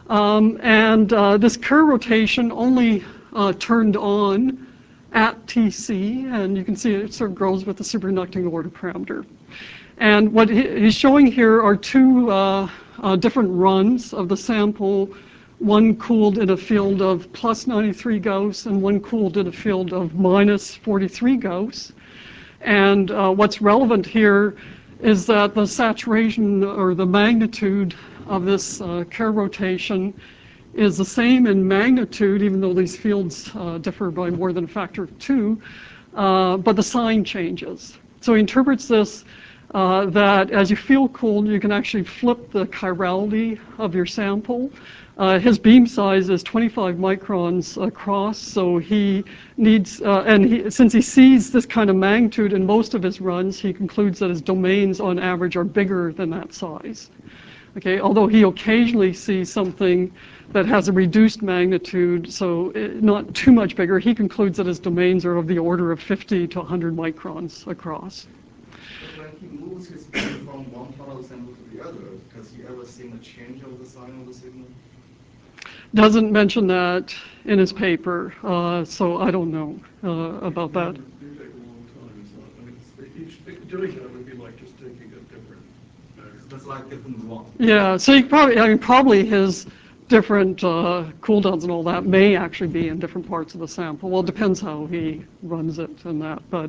This Kerr rotation only turned on at TC, and you can see it sort of grows with the superconducting order parameter. And what he's showing here are two different runs of the sample, one cooled in a field of plus 93 Gauss and one cooled in a field of minus 43 Gauss. And what's relevant here is that the saturation or the magnitude of this Kerr rotation is the same in magnitude, even though these fields differ by more than a factor of 2, but the sign changes. So he interprets this that as you feel cold, you can actually flip the chirality of your sample. His beam size is 25 microns across, so he needs, since he sees this kind of magnitude in most of his runs, he concludes that his domains on average are bigger than that size. Okay, although he occasionally sees something that has a reduced magnitude, so not too much bigger, he concludes that his domains are of the order of 50 to 100 microns across. But when he moves his beam from one part of the sample to the other, has he ever seen a change of the sign of the signal? Doesn't mention that in his paper, so I don't know about that. It would take a long time, so I mean, doing that would be like just taking a different measure. That's like different one. Yeah, so probably his different cooldowns and all that may actually be in different parts of the sample. Well, it depends how he runs it and that, but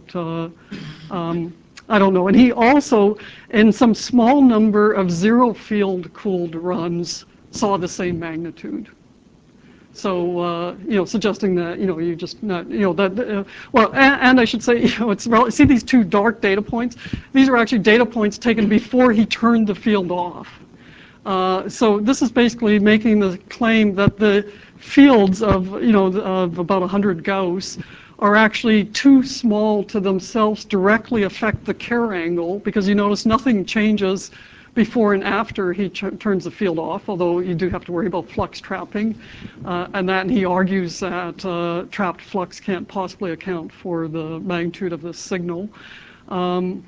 I don't know. And he also, in some small number of zero field cooled runs, saw the same magnitude. So, suggesting that, you just not, well, and I should say, see these two dark data points? These are actually data points taken before he turned the field off. So this is basically making the claim that the fields of, of about 100 Gauss are actually too small to themselves directly affect the Kerr angle, because you notice nothing changes before and after he turns the field off, although you do have to worry about flux trapping. And he argues that trapped flux can't possibly account for the magnitude of the signal. So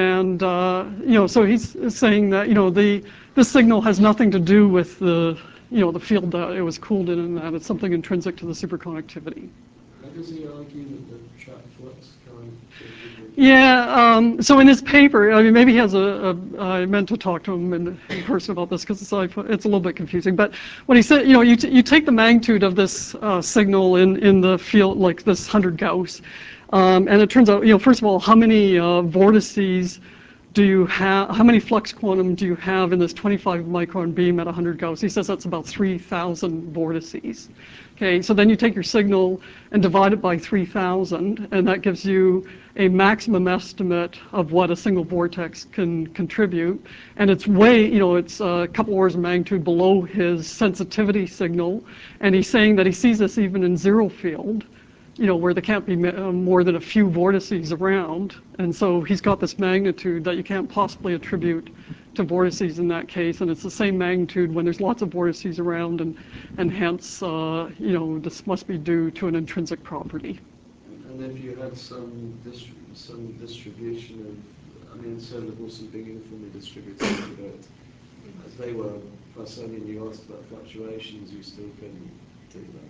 he's saying that, this signal has nothing to do with the field that it was cooled in, and that it's something intrinsic to the superconductivity. How does he argue that the trapped flux can't? Yeah, so in his paper, I mean, maybe he has I meant to talk to him in person about this because it's a little bit confusing. But what he said, you take the magnitude of this signal in the field, like this 100 Gauss, and it turns out, first of all, how many vortices do you have, how many flux quantum do you have in this 25 micron beam at 100 Gauss? He says that's about 3,000 vortices. Okay, so then you take your signal and divide it by 3,000, and that gives you a maximum estimate of what a single vortex can contribute. And it's way, it's a couple orders of magnitude below his sensitivity signal. And he's saying that he sees this even in zero field, where there can't be more than a few vortices around. And so he's got this magnitude that you can't possibly attribute to vortices in that case. And it's the same magnitude when there's lots of vortices around, and hence, this must be due to an intrinsic property. And if you had some distribution of, instead of also being uniformly distributed, but as they were, plus only you asked about fluctuations, you still couldn't do that.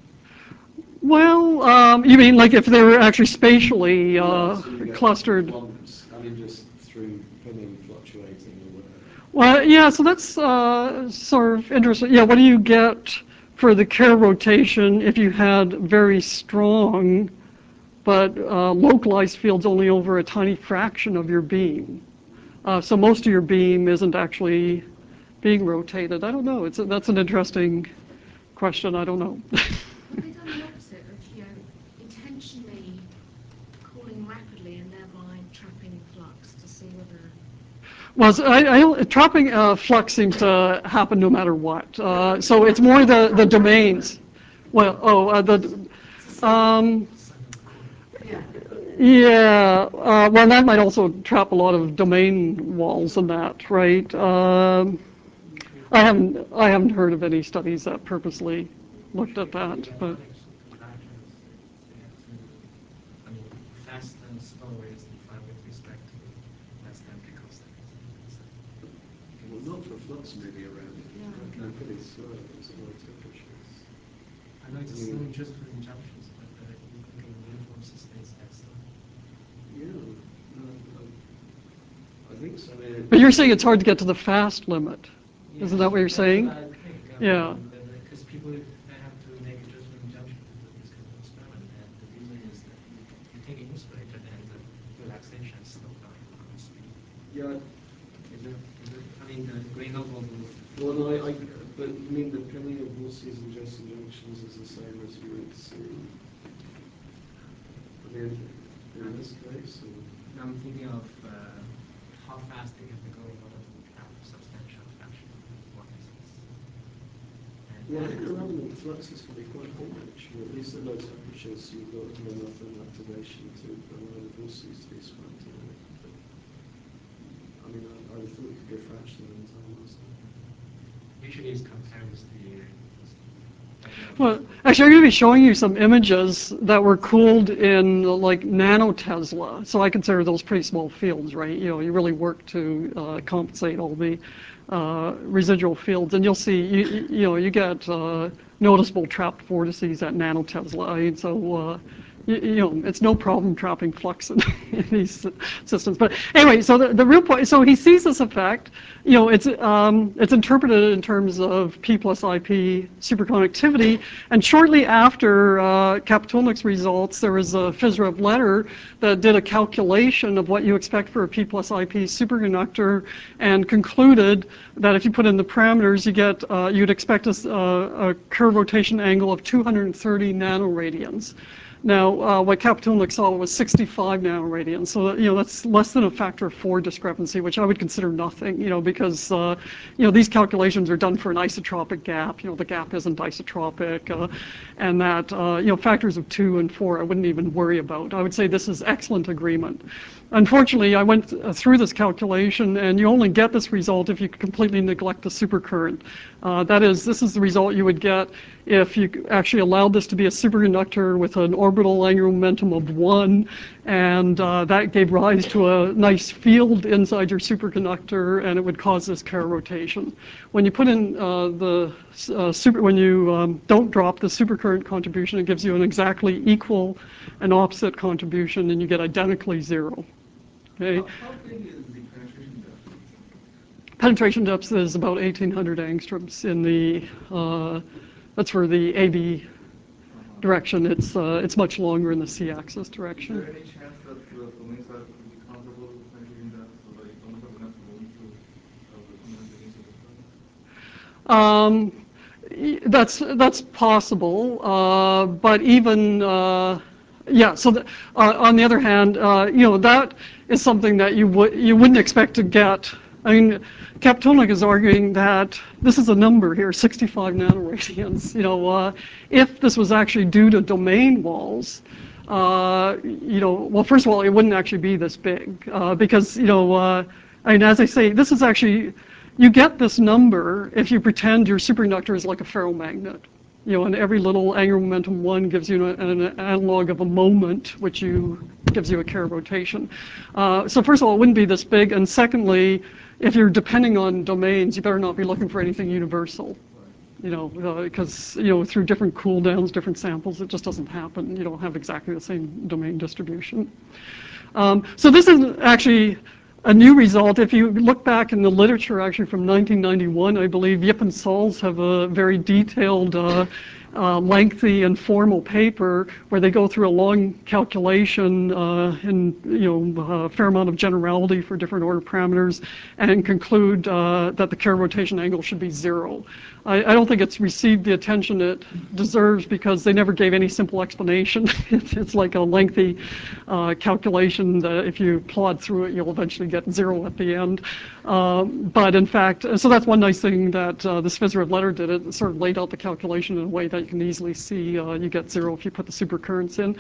Well, you mean like if they were actually spatially So you get clustered? Clumps, just through pinning fluctuating or whatever. Well, yeah, so that's sort of interesting. Yeah, what do you get for the Kerr rotation if you had very strong but localized fields only over a tiny fraction of your beam? So most of your beam isn't actually being rotated. I don't know. That's an interesting question. I don't know. Have they done the opposite of, intentionally cooling rapidly and thereby trapping flux to see whether... Well, so trapping flux seems to happen no matter what. So it's more the domains. Well, yeah. Well, that might also trap a lot of domain walls and that, right? I haven't heard of any studies that purposely looked at that, but. Fast and slow is defined with respect to less than picoseconds. Well, not for flux moving around. It can pretty slow. It's low temperatures. I know it's slow just for injunctions, but you think in uniform systems that's slow. Yeah, I think so. But you're saying it's hard to get to the fast limit. Isn't that what you're saying? That's what I think. Yeah. Because people have to make a judgment injunction to do this kind of experiment, and the reason is that you take an insulator and the relaxation slows down the speed. Yeah. The grain level. Well, no, but you mean the pinning of Wolsey's and Jessen junctions is the same as you would see? In this case? I'm thinking of how fast they can be going in order to have substantial fraction of the vortices. Yeah, I think the remnant fluxes can be quite high, actually. At least at low temperatures, you've got enough thermal activation to allow the vortices to be expanded. But, I mean, I would thought it could go fractional in time also. Usually it's compared with the Well, actually, I'm going to be showing you some images that were cooled in like nanotesla. So I consider those pretty small fields, right? You know, you really work to compensate all the residual fields, and you'll see, you know, you get noticeable trapped vortices at nanotesla. I mean, so you know, it's no problem trapping flux in, in these systems. But anyway, so the real point, so he sees this effect. You know, it's interpreted in terms of P plus IP superconductivity. And shortly after Kapitolnik's results, there was a Fizerev letter that did a calculation of what you expect for a P plus IP superconductor, and concluded that if you put in the parameters, you get you'd expect a curve rotation angle of 230 nanoradians. Now, what Kapitolnik saw was 65 nanoradians, so you know that's less than a factor of 4 discrepancy, which I would consider nothing, you know, because you know these calculations are done for an isotropic gap. You know, the gap isn't isotropic, and that you know factors of 2 and 4 I wouldn't even worry about. I would say this is excellent agreement. Unfortunately, I went through this calculation, and you only get this result if you completely neglect the supercurrent. That is, this is the result you would get if you actually allowed this to be a superconductor with an orbital angular momentum of 1, and that gave rise to a nice field inside your superconductor, and it would cause this Kerr rotation. When you put in when you don't drop the supercurrent contribution, it gives you an exactly equal and opposite contribution, and you get identically 0. Okay. How big is the penetration depth? Penetration depth is about 1,800 angstroms in the, that's for the AB direction. It's much longer in the C-axis direction. Is there any chance that the domain size could be comparable to penetrating depth so that you don't have enough room to recommend That's possible, but even yeah. So on the other hand, you know that is something that you wouldn't expect to get. I mean, Kapitolnik is arguing that this is a number here, 65 nanoradians. You know, if this was actually due to domain walls, you know, well, first of all, it wouldn't actually be this big because you know, I mean, as I say, this is actually. You get this number if you pretend your superconductor is like a ferromagnet. You know, and every little angular momentum 1 gives you an analog of a moment, which gives you a Kerr rotation. So first of all, it wouldn't be this big, and secondly, if you're depending on domains, you better not be looking for anything universal. You know, because you know through different cooldowns, different samples, it just doesn't happen. You don't have exactly the same domain distribution. So this is actually a new result. If you look back in the literature, actually from 1991, I believe Yip and Sols have a very detailed, lengthy and formal paper where they go through a long calculation and you know a fair amount of generality for different order parameters, and conclude that the Kerr rotation angle should be 0. I don't think it's received the attention it deserves because they never gave any simple explanation. It's like a lengthy calculation that if you plod through it, you'll eventually get 0 at the end. But in fact, so that's one nice thing that this Fizerev letter did. It sort of laid out the calculation in a way that you can easily see you get 0 if you put the supercurrents in.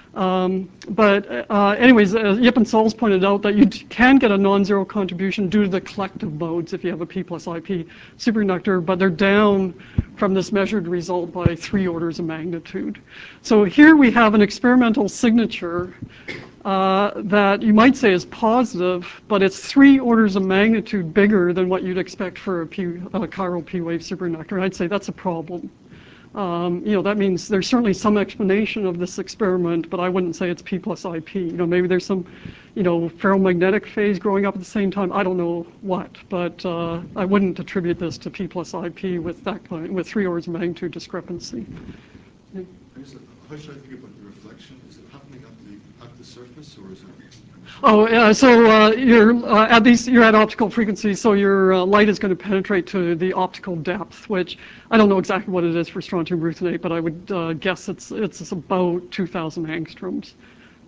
Anyways, Yip and Sols pointed out that you can get a non-zero contribution due to the collective modes if you have a P plus IP superconductor, but they're down from this measured result by 3 orders of magnitude. So here we have an experimental signature that you might say is positive, but it's 3 orders of magnitude bigger than what you'd expect for a chiral P-wave superconductor. I'd say that's a problem. You know, that means there's certainly some explanation of this experiment, but I wouldn't say it's P plus IP. You know, maybe there's some, you know, ferromagnetic phase growing up at the same time. I don't know what, but I wouldn't attribute this to P plus IP with that kind, with 3 orders of magnitude discrepancy. Yeah. How should I think about the reflection? Is it happening at the surface, or is it? Oh, so you're at optical frequencies, so your light is going to penetrate to the optical depth, which I don't know exactly what it is for strontium ruthenate, but I would guess it's about 2,000 angstroms.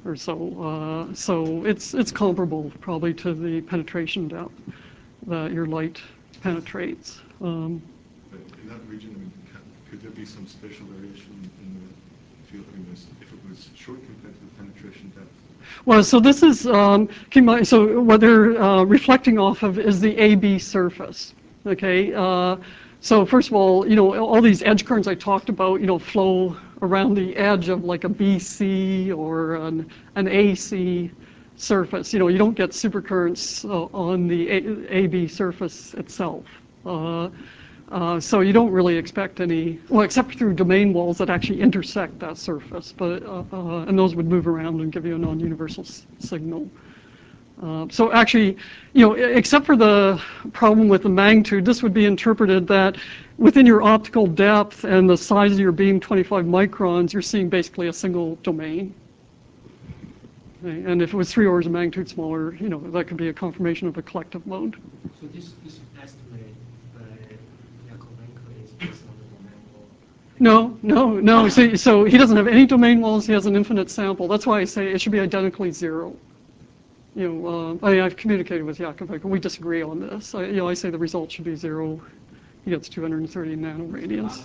or so. So it's comparable probably to the penetration depth that your light penetrates. But in that region, I mean, could there be some spatial variation in the field? I mean, if it was short compared to the penetration depth? Well, so this is, keep in mind, so what they're reflecting off of is the AB surface, okay? So first of all, all these edge currents I talked about, flow around the edge of like a BC or an AC surface. You don't get supercurrents on the AB surface itself. So you don't really expect any, well, except through domain walls that actually intersect that surface, but and those would move around and give you a non-universal signal. So actually, except for the problem with the magnitude, this would be interpreted that within your optical depth and the size of your beam, 25 microns, you're seeing basically a single domain. Okay? And if it was 3 orders of magnitude smaller, that could be a confirmation of a collective mode. So this estimate by Yakovenko is based on the domain wall? No. So he doesn't have any domain walls. He has an infinite sample. That's why I say it should be identically 0. I've communicated with Yakovenko. We disagree on this. I say the result should be 0. He gets 230 nanoradians.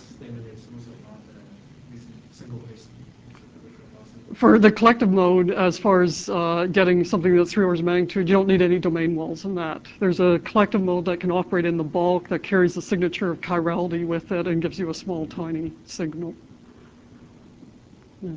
For the collective mode, as far as getting something that's 3 orders of magnitude, you don't need any domain walls in that. There's a collective mode that can operate in the bulk that carries the signature of chirality with it and gives you a small, tiny signal. Yeah.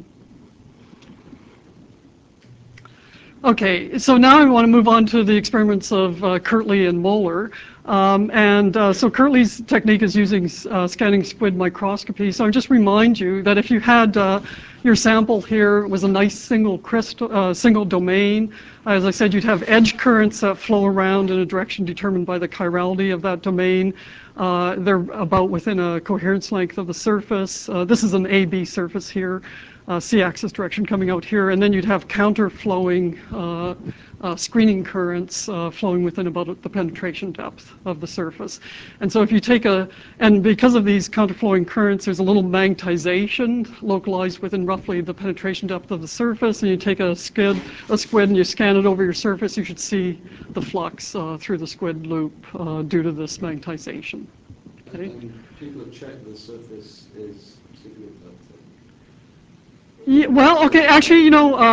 Okay, so now I want to move on to the experiments of Kirtley and Moeller. So Kirtley's technique is using scanning squid microscopy. So I just remind you that if you had your sample here was a nice single domain, as I said, you'd have edge currents that flow around in a direction determined by the chirality of that domain. They're about within a coherence length of the surface. This is an AB surface here. C-axis direction coming out here, and then you'd have counter-flowing screening currents flowing within about the penetration depth of the surface. And so if you take and because of these counter-flowing currents, there's a little magnetization localized within roughly the penetration depth of the surface, and you take a squid and you scan it over your surface, you should see the flux through the squid loop due to this magnetization. Okay? And people have checked the surface is particularly conductive. Yeah, well, okay, actually,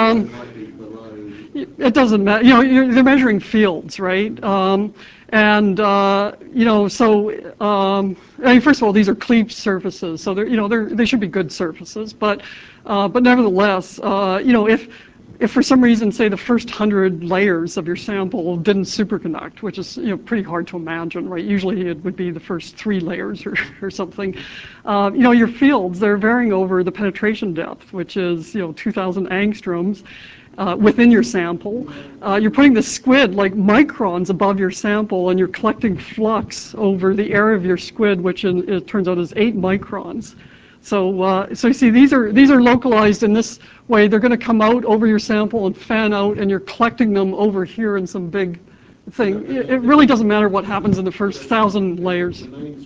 it doesn't matter. They're measuring fields, right? So, first of all, these are cleaved surfaces, so they should be good surfaces. But nevertheless, if for some reason, say, the first 100 layers of your sample didn't superconduct, which is pretty hard to imagine, right? Usually it would be the first 3 layers or something. Your fields, they're varying over the penetration depth, which is 2,000 angstroms within your sample. You're putting the squid like microns above your sample, and you're collecting flux over the area of your squid, which it turns out is 8 microns. So you see, these are localized in this way. They're going to come out over your sample and fan out, and you're collecting them over here in some big thing. It really doesn't matter what happens in the first 1,000 layers.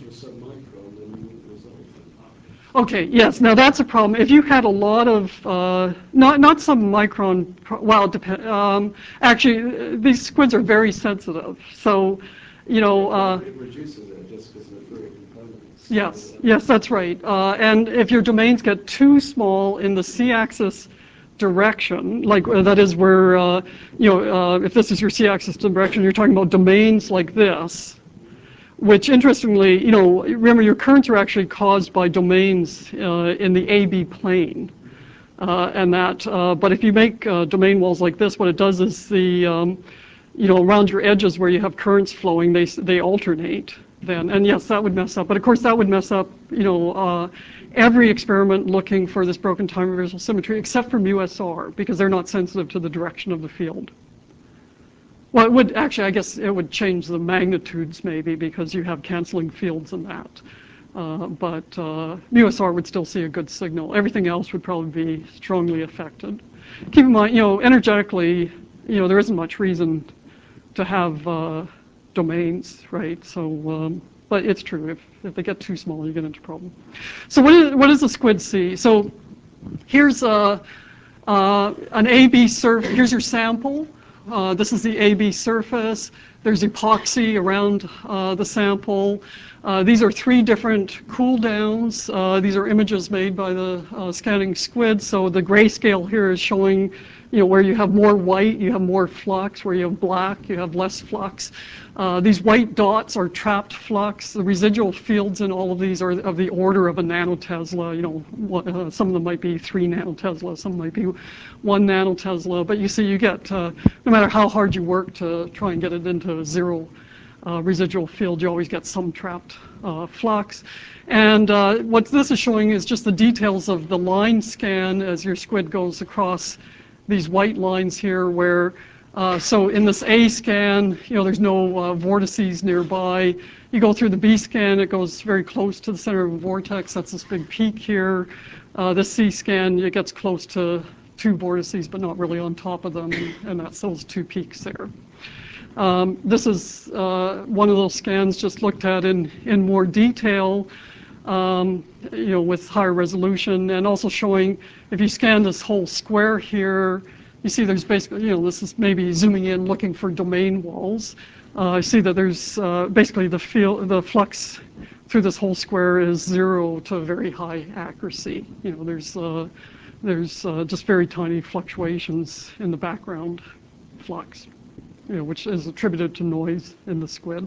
Okay, yes, now that's a problem. If you had a lot of, not some micron, well, actually, these squids are very sensitive. So, it reduces it just because of the fluid components. Yes, that's right. And if your domains get too small in the C-axis direction, like that is where, if this is your C-axis direction, you're talking about domains like this, which interestingly, remember your currents are actually caused by domains in the AB plane. But if you make domain walls like this, what it does is around your edges where you have currents flowing, they alternate then. And yes, that would mess up. But of course, that would mess up, every experiment looking for this broken time reversal symmetry, except for μSR, because they're not sensitive to the direction of the field. Well, it would actually, I guess it would change the magnitudes maybe, because you have canceling fields in that. But μSR would still see a good signal. Everything else would probably be strongly affected. Keep in mind, energetically, there isn't much reason to have domains, right? So, but it's true. If they get too small, you get into a problem. So what does the squid see? So here's An AB surface, here's your sample. This is the AB surface. There's epoxy around the sample. These are 3 different cool downs. These are images made by the scanning squid. So the grayscale here is showing, where you have more white, you have more flux. Where you have black, you have less flux. These white dots are trapped flux. The residual fields in all of these are of the order of a nanotesla. Some of them might be 3 nanotesla, some might be 1 nanotesla. But you see, you get, no matter how hard you work to try and get it into 0 residual field, you always get some trapped flux. And what this is showing is just the details of the line scan as your squid goes across these white lines here, where so in this A scan, there's no vortices nearby. You go through the B scan, it goes very close to the center of a vortex. That's this big peak here. This C scan, it gets close to 2 vortices, but not really on top of them, and that's those 2 peaks there. This is one of those scans just looked at in more detail, with higher resolution, and also showing if you scan this whole square here, you see there's basically, this is maybe zooming in looking for domain walls. I see that there's basically the flux through this whole square is 0 to very high accuracy. There's just very tiny fluctuations in the background flux, which is attributed to noise in the squid.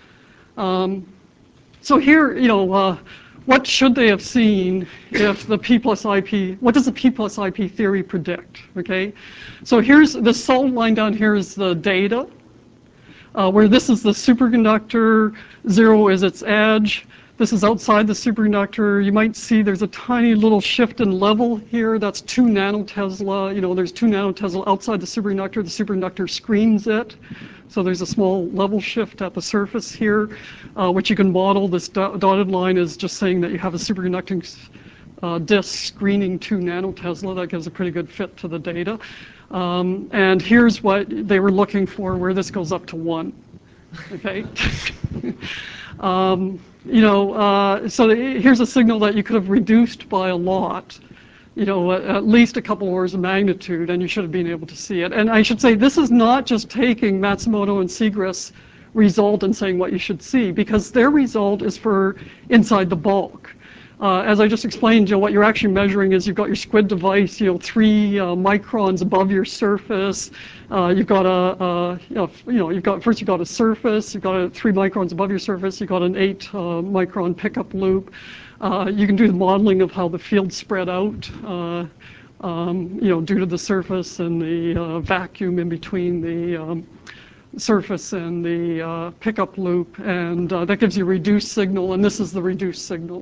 So here, what should they have seen if the P plus IP, what does the P plus IP theory predict, okay? So here's the solid line down here is the data, where this is the superconductor, 0 is its edge. This is outside the superconductor. You might see there's a tiny little shift in level here. That's 2 nanotesla. There's 2 nanotesla outside the superconductor. The superconductor screens it. So there's a small level shift at the surface here, which you can model. This dotted line is just saying that you have a superconducting disk screening 2 nanotesla. That gives a pretty good fit to the data. And here's what they were looking for, where this goes up to 1. Okay. So here's a signal that you could have reduced by a lot, at least a couple orders of magnitude, and you should have been able to see it. And I should say, this is not just taking Matsumoto and Segrest's result and saying what you should see, because their result is for inside the bulk. As I just explained, what you're actually measuring is you've got your squid device, 3 microns above your surface. You've got first you've got a surface, you've got 3 microns above your surface, you've got an 8 micron pickup loop. You can do the modeling of how the field spread out, due to the surface and the vacuum in between the surface and the pickup loop, and that gives you a reduced signal, and this is the reduced signal.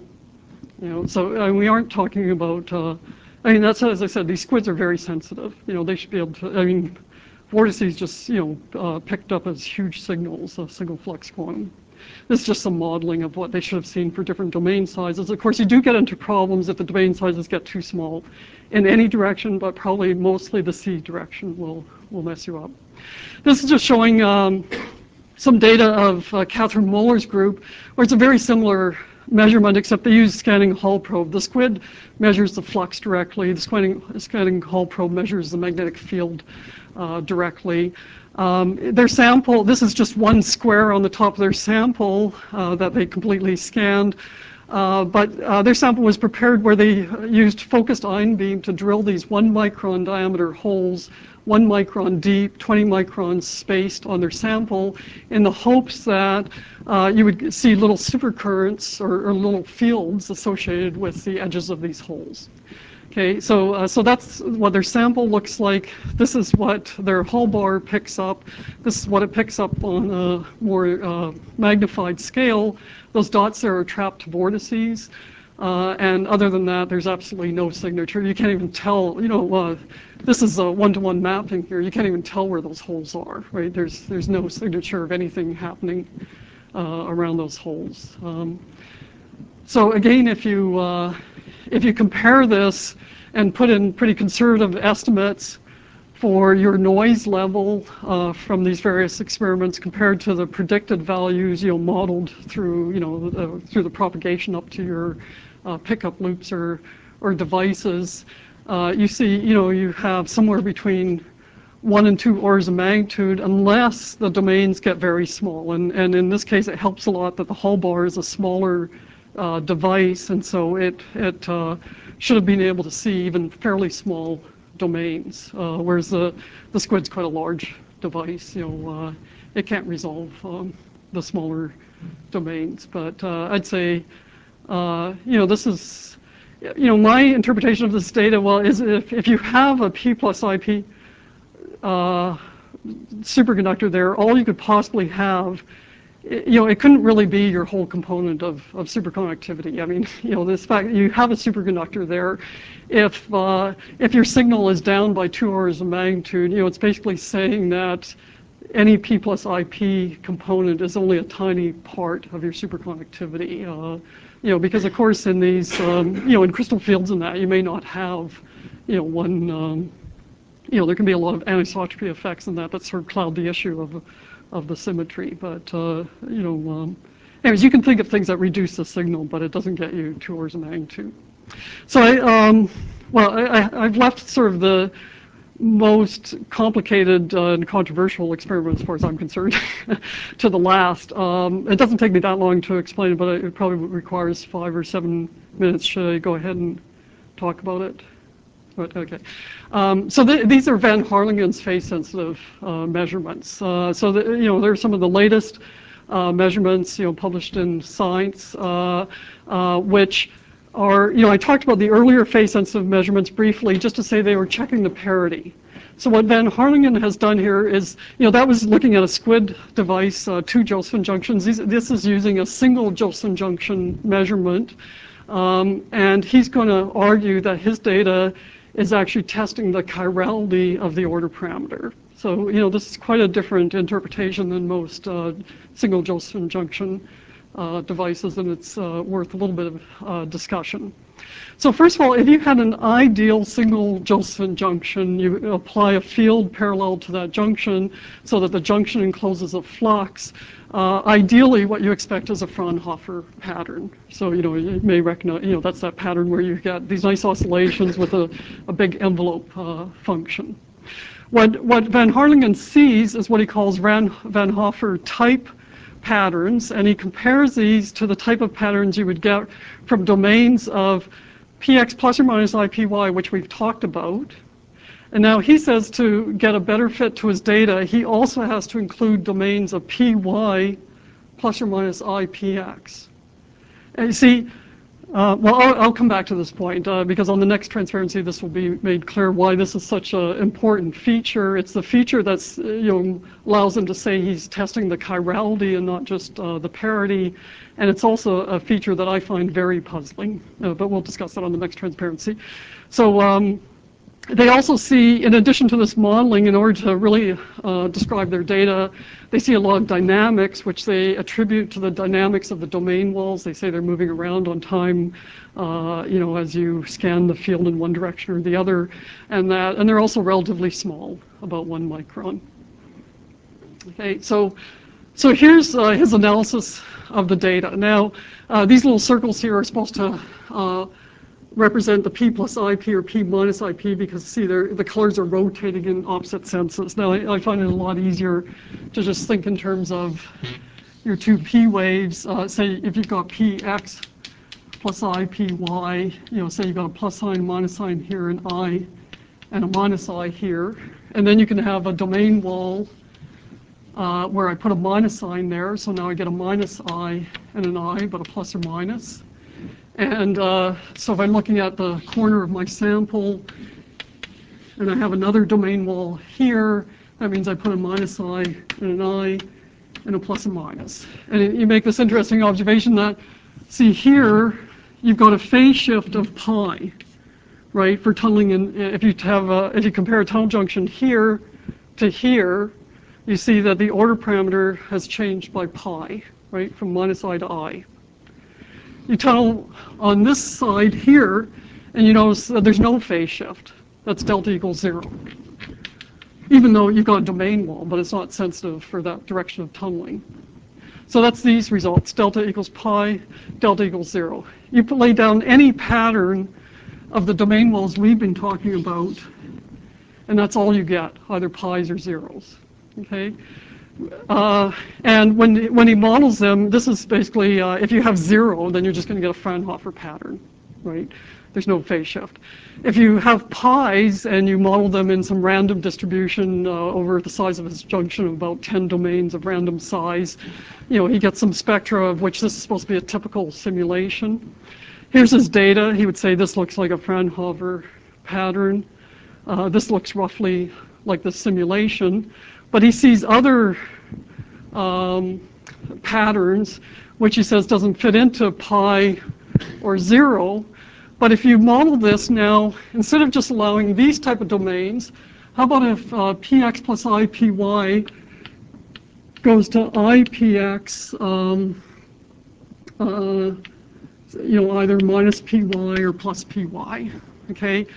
So we aren't talking about, that's, as I said, these squids are very sensitive. They should be able to, vortices just, picked up as huge signals, a single flux quantum. This is just some modeling of what they should have seen for different domain sizes. Of course, you do get into problems if the domain sizes get too small in any direction, but probably mostly the C direction will mess you up. This is just showing some data of Catherine Muller's group, where it's a very similar measurement, except they use scanning Hall probe. The squid measures the flux directly. The scanning Hall probe measures the magnetic field directly. Their sample, this is just 1 square on the top of their sample that they completely scanned. But their sample was prepared where they used focused ion beam to drill these 1 micron diameter holes, 1 micron deep, 20 microns spaced on their sample, in the hopes that you would see little supercurrents or little fields associated with the edges of these holes. Okay, so that's what their sample looks like. This is what their Hall bar picks up. This is what it picks up on a more magnified scale. Those dots there are trapped vortices. And other than that, there's absolutely no signature. You can't even tell, this is a one-to-one mapping here. You can't even tell where those holes are, right? There's no signature of anything happening around those holes. So again, if you compare this and put in pretty conservative estimates for your noise level from these various experiments compared to the predicted values modeled through through the propagation up to your pickup loops or devices, you see, you have somewhere between 1 and 2 orders of magnitude unless the domains get very small. And in this case, it helps a lot that the Hall bar is a smaller device, and so it should have been able to see even fairly small domains, whereas the SQUID's quite a large device. It can't resolve the smaller domains. But I'd say, this is, my interpretation of this data, well, is if you have a P plus IP superconductor there, all you could possibly have, it couldn't really be your whole component of superconductivity. I mean, this fact that you have a superconductor there, if your signal is down by 2 orders of magnitude, it's basically saying that any P plus IP component is only a tiny part of your superconductivity. Because of course in these, in crystal fields and that, you may not have, one. There can be a lot of anisotropy effects in that sort of cloud the issue of the symmetry. But, anyways, you can think of things that reduce the signal, but it doesn't get you 2 orders of magnitude. So I've left sort of the most complicated and controversial experiment, as far as I'm concerned, to the last. It doesn't take me that long to explain it, but it probably requires 5 or 7 minutes. Should I go ahead and talk about it? Okay. So these are Van Harlingen's phase-sensitive measurements. They're some of the latest measurements, published in Science, which are, I talked about the earlier phase-sensitive measurements briefly, just to say they were checking the parity. So what Van Harlingen has done here is, that was looking at a SQUID device, 2 Josephson junctions. This is using a single Josephson junction measurement, and he's going to argue that his data is actually testing the chirality of the order parameter. So, this is quite a different interpretation than most single Josephson junction devices, and it's worth a little bit of discussion. So first of all, if you had an ideal single Josephson junction, you apply a field parallel to that junction so that the junction encloses a flux. Ideally, what you expect is a Fraunhofer pattern. So, you may recognize, that's that pattern where you get these nice oscillations with a big envelope function. What Van Harlingen sees is what he calls Van Hofer type patterns, and he compares these to the type of patterns you would get from domains of px plus or minus ipy, which we've talked about. And now he says to get a better fit to his data, he also has to include domains of py plus or minus ipx. And you see, I'll come back to this point because on the next transparency this will be made clear why this is such an important feature. It's the feature that's allows him to say he's testing the chirality and not just the parity, and it's also a feature that I find very puzzling. But we'll discuss that on the next transparency. So they also see, in addition to this modeling, in order to really describe their data, they see a lot of dynamics, which they attribute to the dynamics of the domain walls. They say they're moving around on time, as you scan the field in one direction or the other, and they're also relatively small, about 1 micron. Okay, so here's his analysis of the data. Now, these little circles here are supposed to represent the P plus IP or P minus IP because, see, the colors are rotating in opposite senses. Now, I find it a lot easier to just think in terms of your 2 P waves. Say if you've got PX plus IPY, say you've got a plus sign, minus sign here, and I, and a minus I here. And then you can have a domain wall where I put a minus sign there. So now I get a minus I and an I, but a plus or minus. And so if I'm looking at the corner of my sample and I have another domain wall here, that means I put a minus I and an I and a plus and minus. And you make this interesting observation that, see here, you've got a phase shift of pi, right, for tunneling in. If you compare a tunnel junction here to here, you see that the order parameter has changed by pi, right, from minus I to I. You tunnel on this side here, and you notice that there's no phase shift. That's delta equals 0. Even though you've got a domain wall, but it's not sensitive for that direction of tunneling. So that's these results. Delta equals pi, delta equals 0. You lay down any pattern of the domain walls we've been talking about, and that's all you get, either pi's or zeros, okay? And when he models them, this is basically, if you have 0, then you're just going to get a Fraunhofer pattern, right? There's no phase shift. If you have pi's and you model them in some random distribution over the size of his junction of about 10 domains of random size, he gets some spectra of which this is supposed to be a typical simulation. Here's his data. He would say this looks like a Fraunhofer pattern. This looks roughly like the simulation. But he sees other patterns, which he says doesn't fit into pi or 0. But if you model this now, instead of just allowing these type of domains, how about if px plus ipy goes to ipx, either minus py or plus py, okay?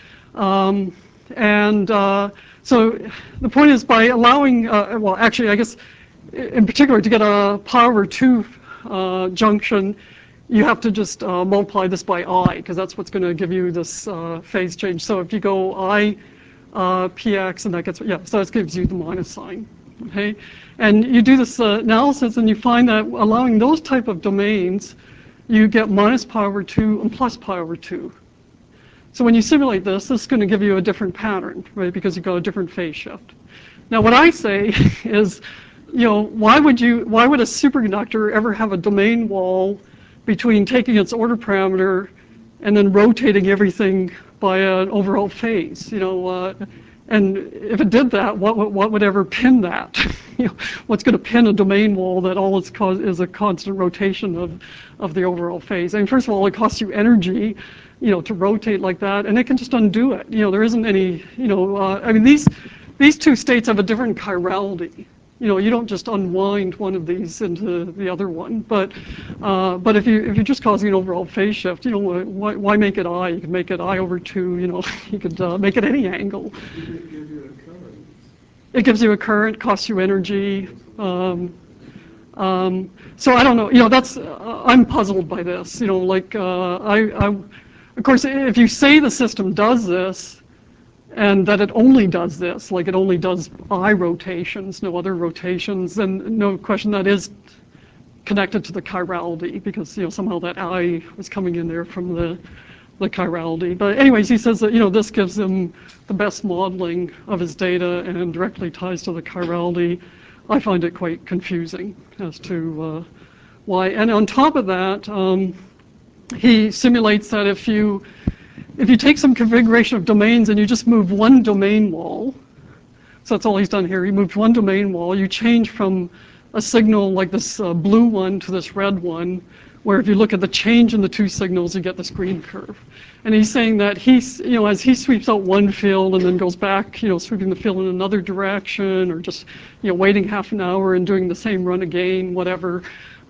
So the point is, by allowing, well, actually, I guess, in particular, to get a pi over 2 junction, you have to just multiply this by I, because that's what's going to give you this phase change. So if you go I px, and that gets, so that gives you the minus sign, okay? And you do this analysis, and you find that allowing those type of domains, you get minus pi over 2 and plus pi over 2. So when you simulate this is going to give you a different pattern, right? Because you've got a different phase shift. Now, what I say is, why would a superconductor ever have a domain wall between taking its order parameter and then rotating everything by an overall phase? And if it did that, what would ever pin that? What's going to pin a domain wall that all it's caused is a constant rotation of the overall phase? I mean, first of all, it costs you energy, to rotate like that, and it can just undo it. There isn't any, I mean, these two states have a different chirality. You don't just unwind one of these into the other one. But if you're just causing an overall phase shift, why make it I? You could make it I over 2. You could make it any angle. It gives you a current, costs you energy. So I don't know. That's I'm puzzled by this. Of course, if you say the system does this, and that it only does this, like it only does I rotations, no other rotations, then no question that is connected to the chirality, because somehow that I was coming in there from the chirality. But anyways, he says that this gives him the best modeling of his data and directly ties to the chirality. I find it quite confusing as to why. And on top of that, he simulates that if you take some configuration of domains and you just move one domain wall, so that's all he's done here. He moved one domain wall. You change from a signal like this blue one to this red one, where if you look at the change in the two signals, you get this green curve. And he's saying that as he sweeps out one field and then goes back, sweeping the field in another direction, or just, waiting half an hour and doing the same run again, whatever,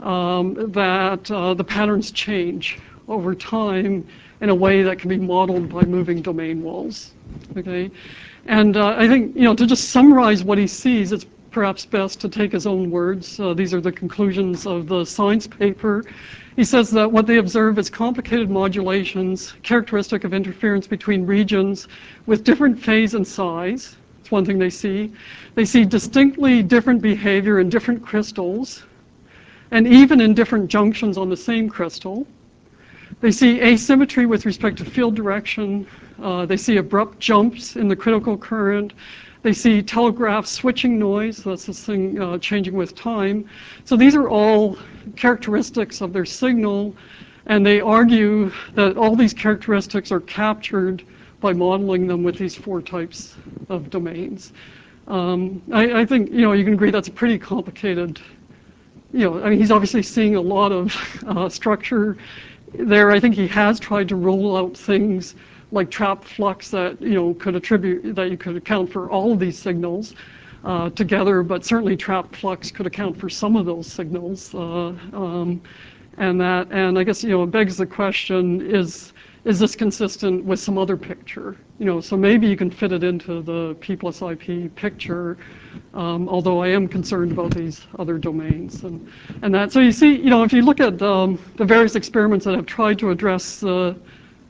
that the patterns change over time in a way that can be modeled by moving domain walls, okay? And I think, to just summarize what he sees, it's perhaps best to take his own words. These are the conclusions of the science paper. He says that what they observe is complicated modulations, characteristic of interference between regions with different phase and size. It's one thing they see. They see distinctly different behavior in different crystals, and even in different junctions on the same crystal. They see asymmetry with respect to field direction. They see abrupt jumps in the critical current. They see telegraph switching noise. That's this thing changing with time. So these are all characteristics of their signal, and they argue that all these characteristics are captured by modeling them with these 4 types of domains. I think you can agree that's a pretty complicated. I mean, he's obviously seeing a lot of structure there. I think he has tried to roll out things like trap flux that you could account for all of these signals together, but certainly trap flux could account for some of those signals, and I guess it begs the question: is this consistent with some other picture? So maybe you can fit it into the P plus IP picture, although I am concerned about these other domains and that. So you see, if you look at the various experiments that have tried to address the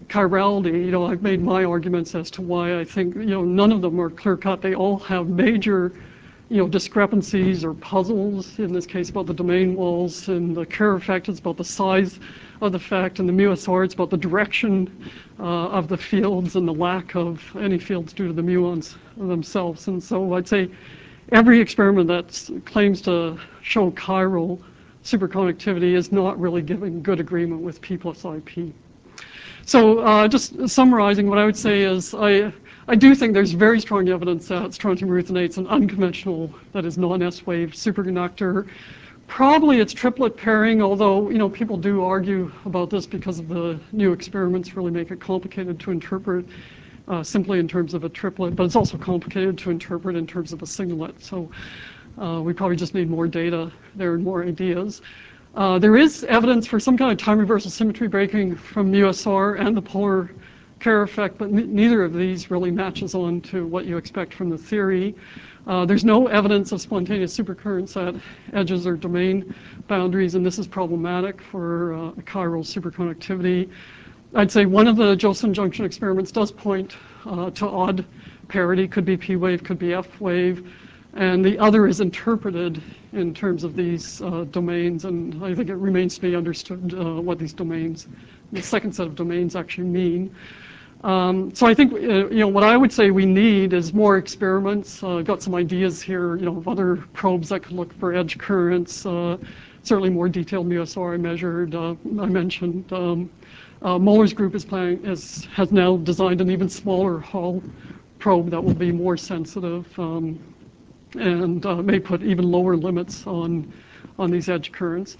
chirality, I've made my arguments as to why I think, none of them are clear-cut. They all have major, discrepancies or puzzles. In this case, about the domain walls, and the Kerr effect is about the size of the effect, and the mu-SR it's about the direction of the fields and the lack of any fields due to the muons themselves. And so I'd say every experiment that claims to show chiral superconductivity is not really giving good agreement with P plus IP. So just summarizing, what I would say is I do think there's very strong evidence that strontium ruthenoate's an unconventional, that is non-S-wave superconductor. Probably it's triplet pairing, although people do argue about this because of the new experiments really make it complicated to interpret simply in terms of a triplet, but it's also complicated to interpret in terms of a singlet. So we probably just need more data there and more ideas. There is evidence for some kind of time reversal symmetry breaking from mu-SR and the polar Kerr effect, but neither of these really matches on to what you expect from the theory. There's no evidence of spontaneous supercurrents at edges or domain boundaries, and this is problematic for chiral superconductivity. I'd say one of the Josephson junction experiments does point to odd parity, could be P wave, could be F wave, and the other is interpreted in terms of these domains, and I think it remains to be understood what these domains, the second set of domains, actually mean. So I think what I would say we need is more experiments. I've got some ideas here, of other probes that could look for edge currents. Certainly more detailed mu-SR I measured. I mentioned Muller's group has now designed an even smaller Hall probe that will be more sensitive and may put even lower limits on these edge currents.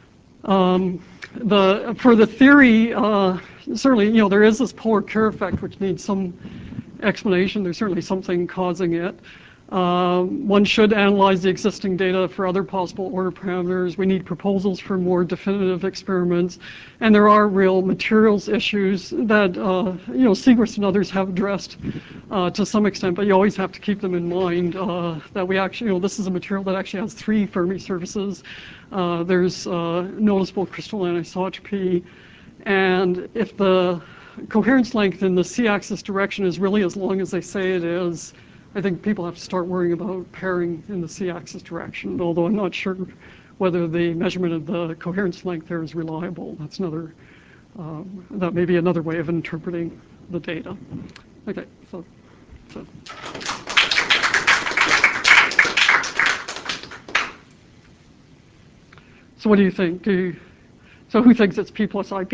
For the theory, certainly, there is this polar Kerr effect which needs some explanation. There's certainly something causing it. One should analyze the existing data for other possible order parameters. We need proposals for more definitive experiments. And there are real materials issues that, Siegrist and others have addressed to some extent, but you always have to keep them in mind that we actually, this is a material that actually has 3 Fermi surfaces. There's noticeable crystal anisotropy. And if the coherence length in the c-axis direction is really as long as they say it is, I think people have to start worrying about pairing in the c-axis direction, although I'm not sure whether the measurement of the coherence length there is reliable. That's another, that may be another way of interpreting the data. Okay, so. So what do you think? So who thinks it's P plus IP?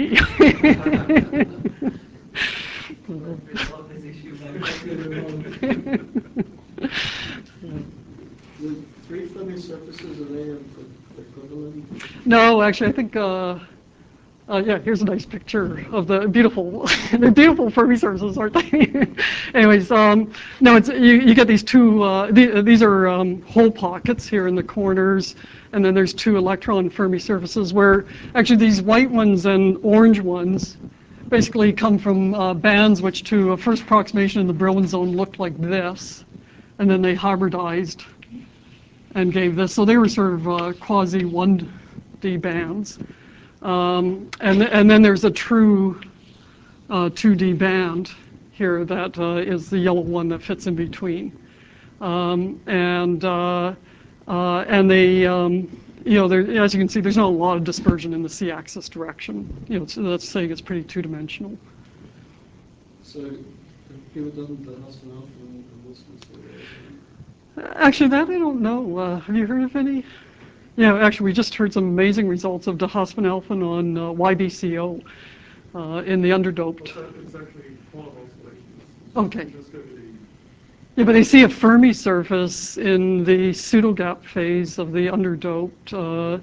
The 3 Fermi surfaces, are they equivalent? No, actually, I think, yeah, here's a nice picture of the beautiful, they're beautiful Fermi surfaces, aren't they? Anyways, no, it's, you get these 2, these are hole pockets here in the corners, and then there's 2 electron Fermi surfaces where actually these white ones and orange ones basically come from bands which to a first approximation in the Brillouin zone looked like this, and then they hybridized and gave this. So they were sort of quasi 1D bands. And then there's a true 2D band here that is the yellow one that fits in between. And they, there, as you can see, there's not a lot of dispersion in the c-axis direction. So that's saying it's pretty 2-dimensional. So have people done the Hasselhoff and Wilson survey? Actually, that I don't know. Have you heard of any? Yeah, actually, we just heard some amazing results of de Haasman-Elfman on YBCO in the underdoped. It's actually Hall oscillations. Okay. Just go to the, Yeah, but they see a Fermi surface in the pseudogap phase of the underdoped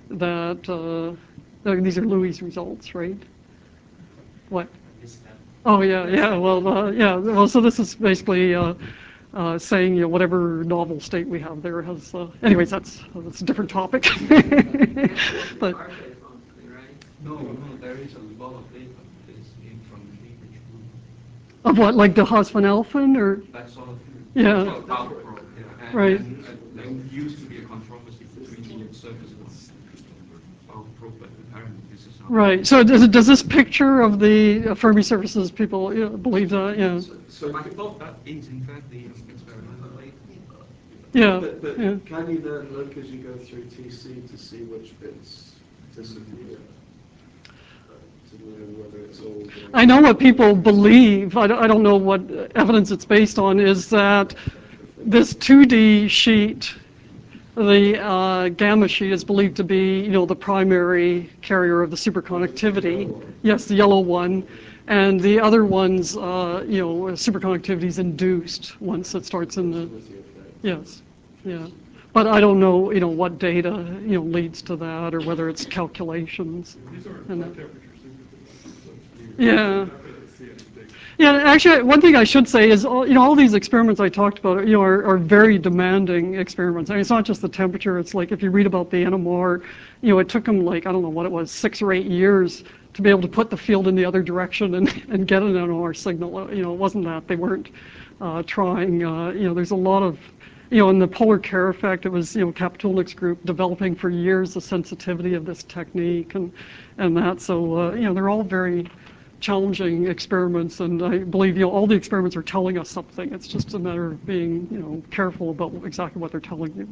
these are Louis' results, right? What? Oh, yeah, yeah. Well, yeah. Well, so this is basically saying, whatever novel state we have there has. Anyways, that's a different topic. But No, there is a lot of data this came from the Cambridge group. of what, like de Haasman-Elfman, or? That sort of thing. Yeah. That's outgrowth, yeah. Right. And there used to be a controversy between the surface ones. Well, but apparently this is not. Right. So does this picture of the Fermi surfaces people believe that? Yeah. So I thought that is in fact the experimental data. Yeah. But Yeah. can you then look as you go through TC to see which bits disappear? To know whether it's all going I know what people believe. I don't know what evidence it's based on. Is that this 2D sheet, the gamma sheet, is believed to be, the primary carrier of the superconductivity. Yes, the yellow one, and the other ones, superconductivity is induced once it starts in the. Yes, yeah. But I don't know, what data, leads to that, or whether it's calculations. These aren't And high that- temperature superconductors. Yeah. You're not going to see anything. Yeah, actually, one thing I should say is, all these experiments I talked about, are very demanding experiments. I mean, it's not just the temperature. It's like if you read about the NMR, it took them I don't know what it was, 6 or 8 years to be able to put the field in the other direction and get an NMR signal. It wasn't that they weren't trying. There's a lot of, in the polar care effect, it was, Kaptulnik's group developing for years the sensitivity of this technique and that. So, they're all very challenging experiments, and I believe all the experiments are telling us something. It's just a matter of being careful about exactly what they're telling you.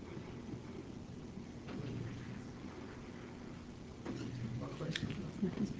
One question.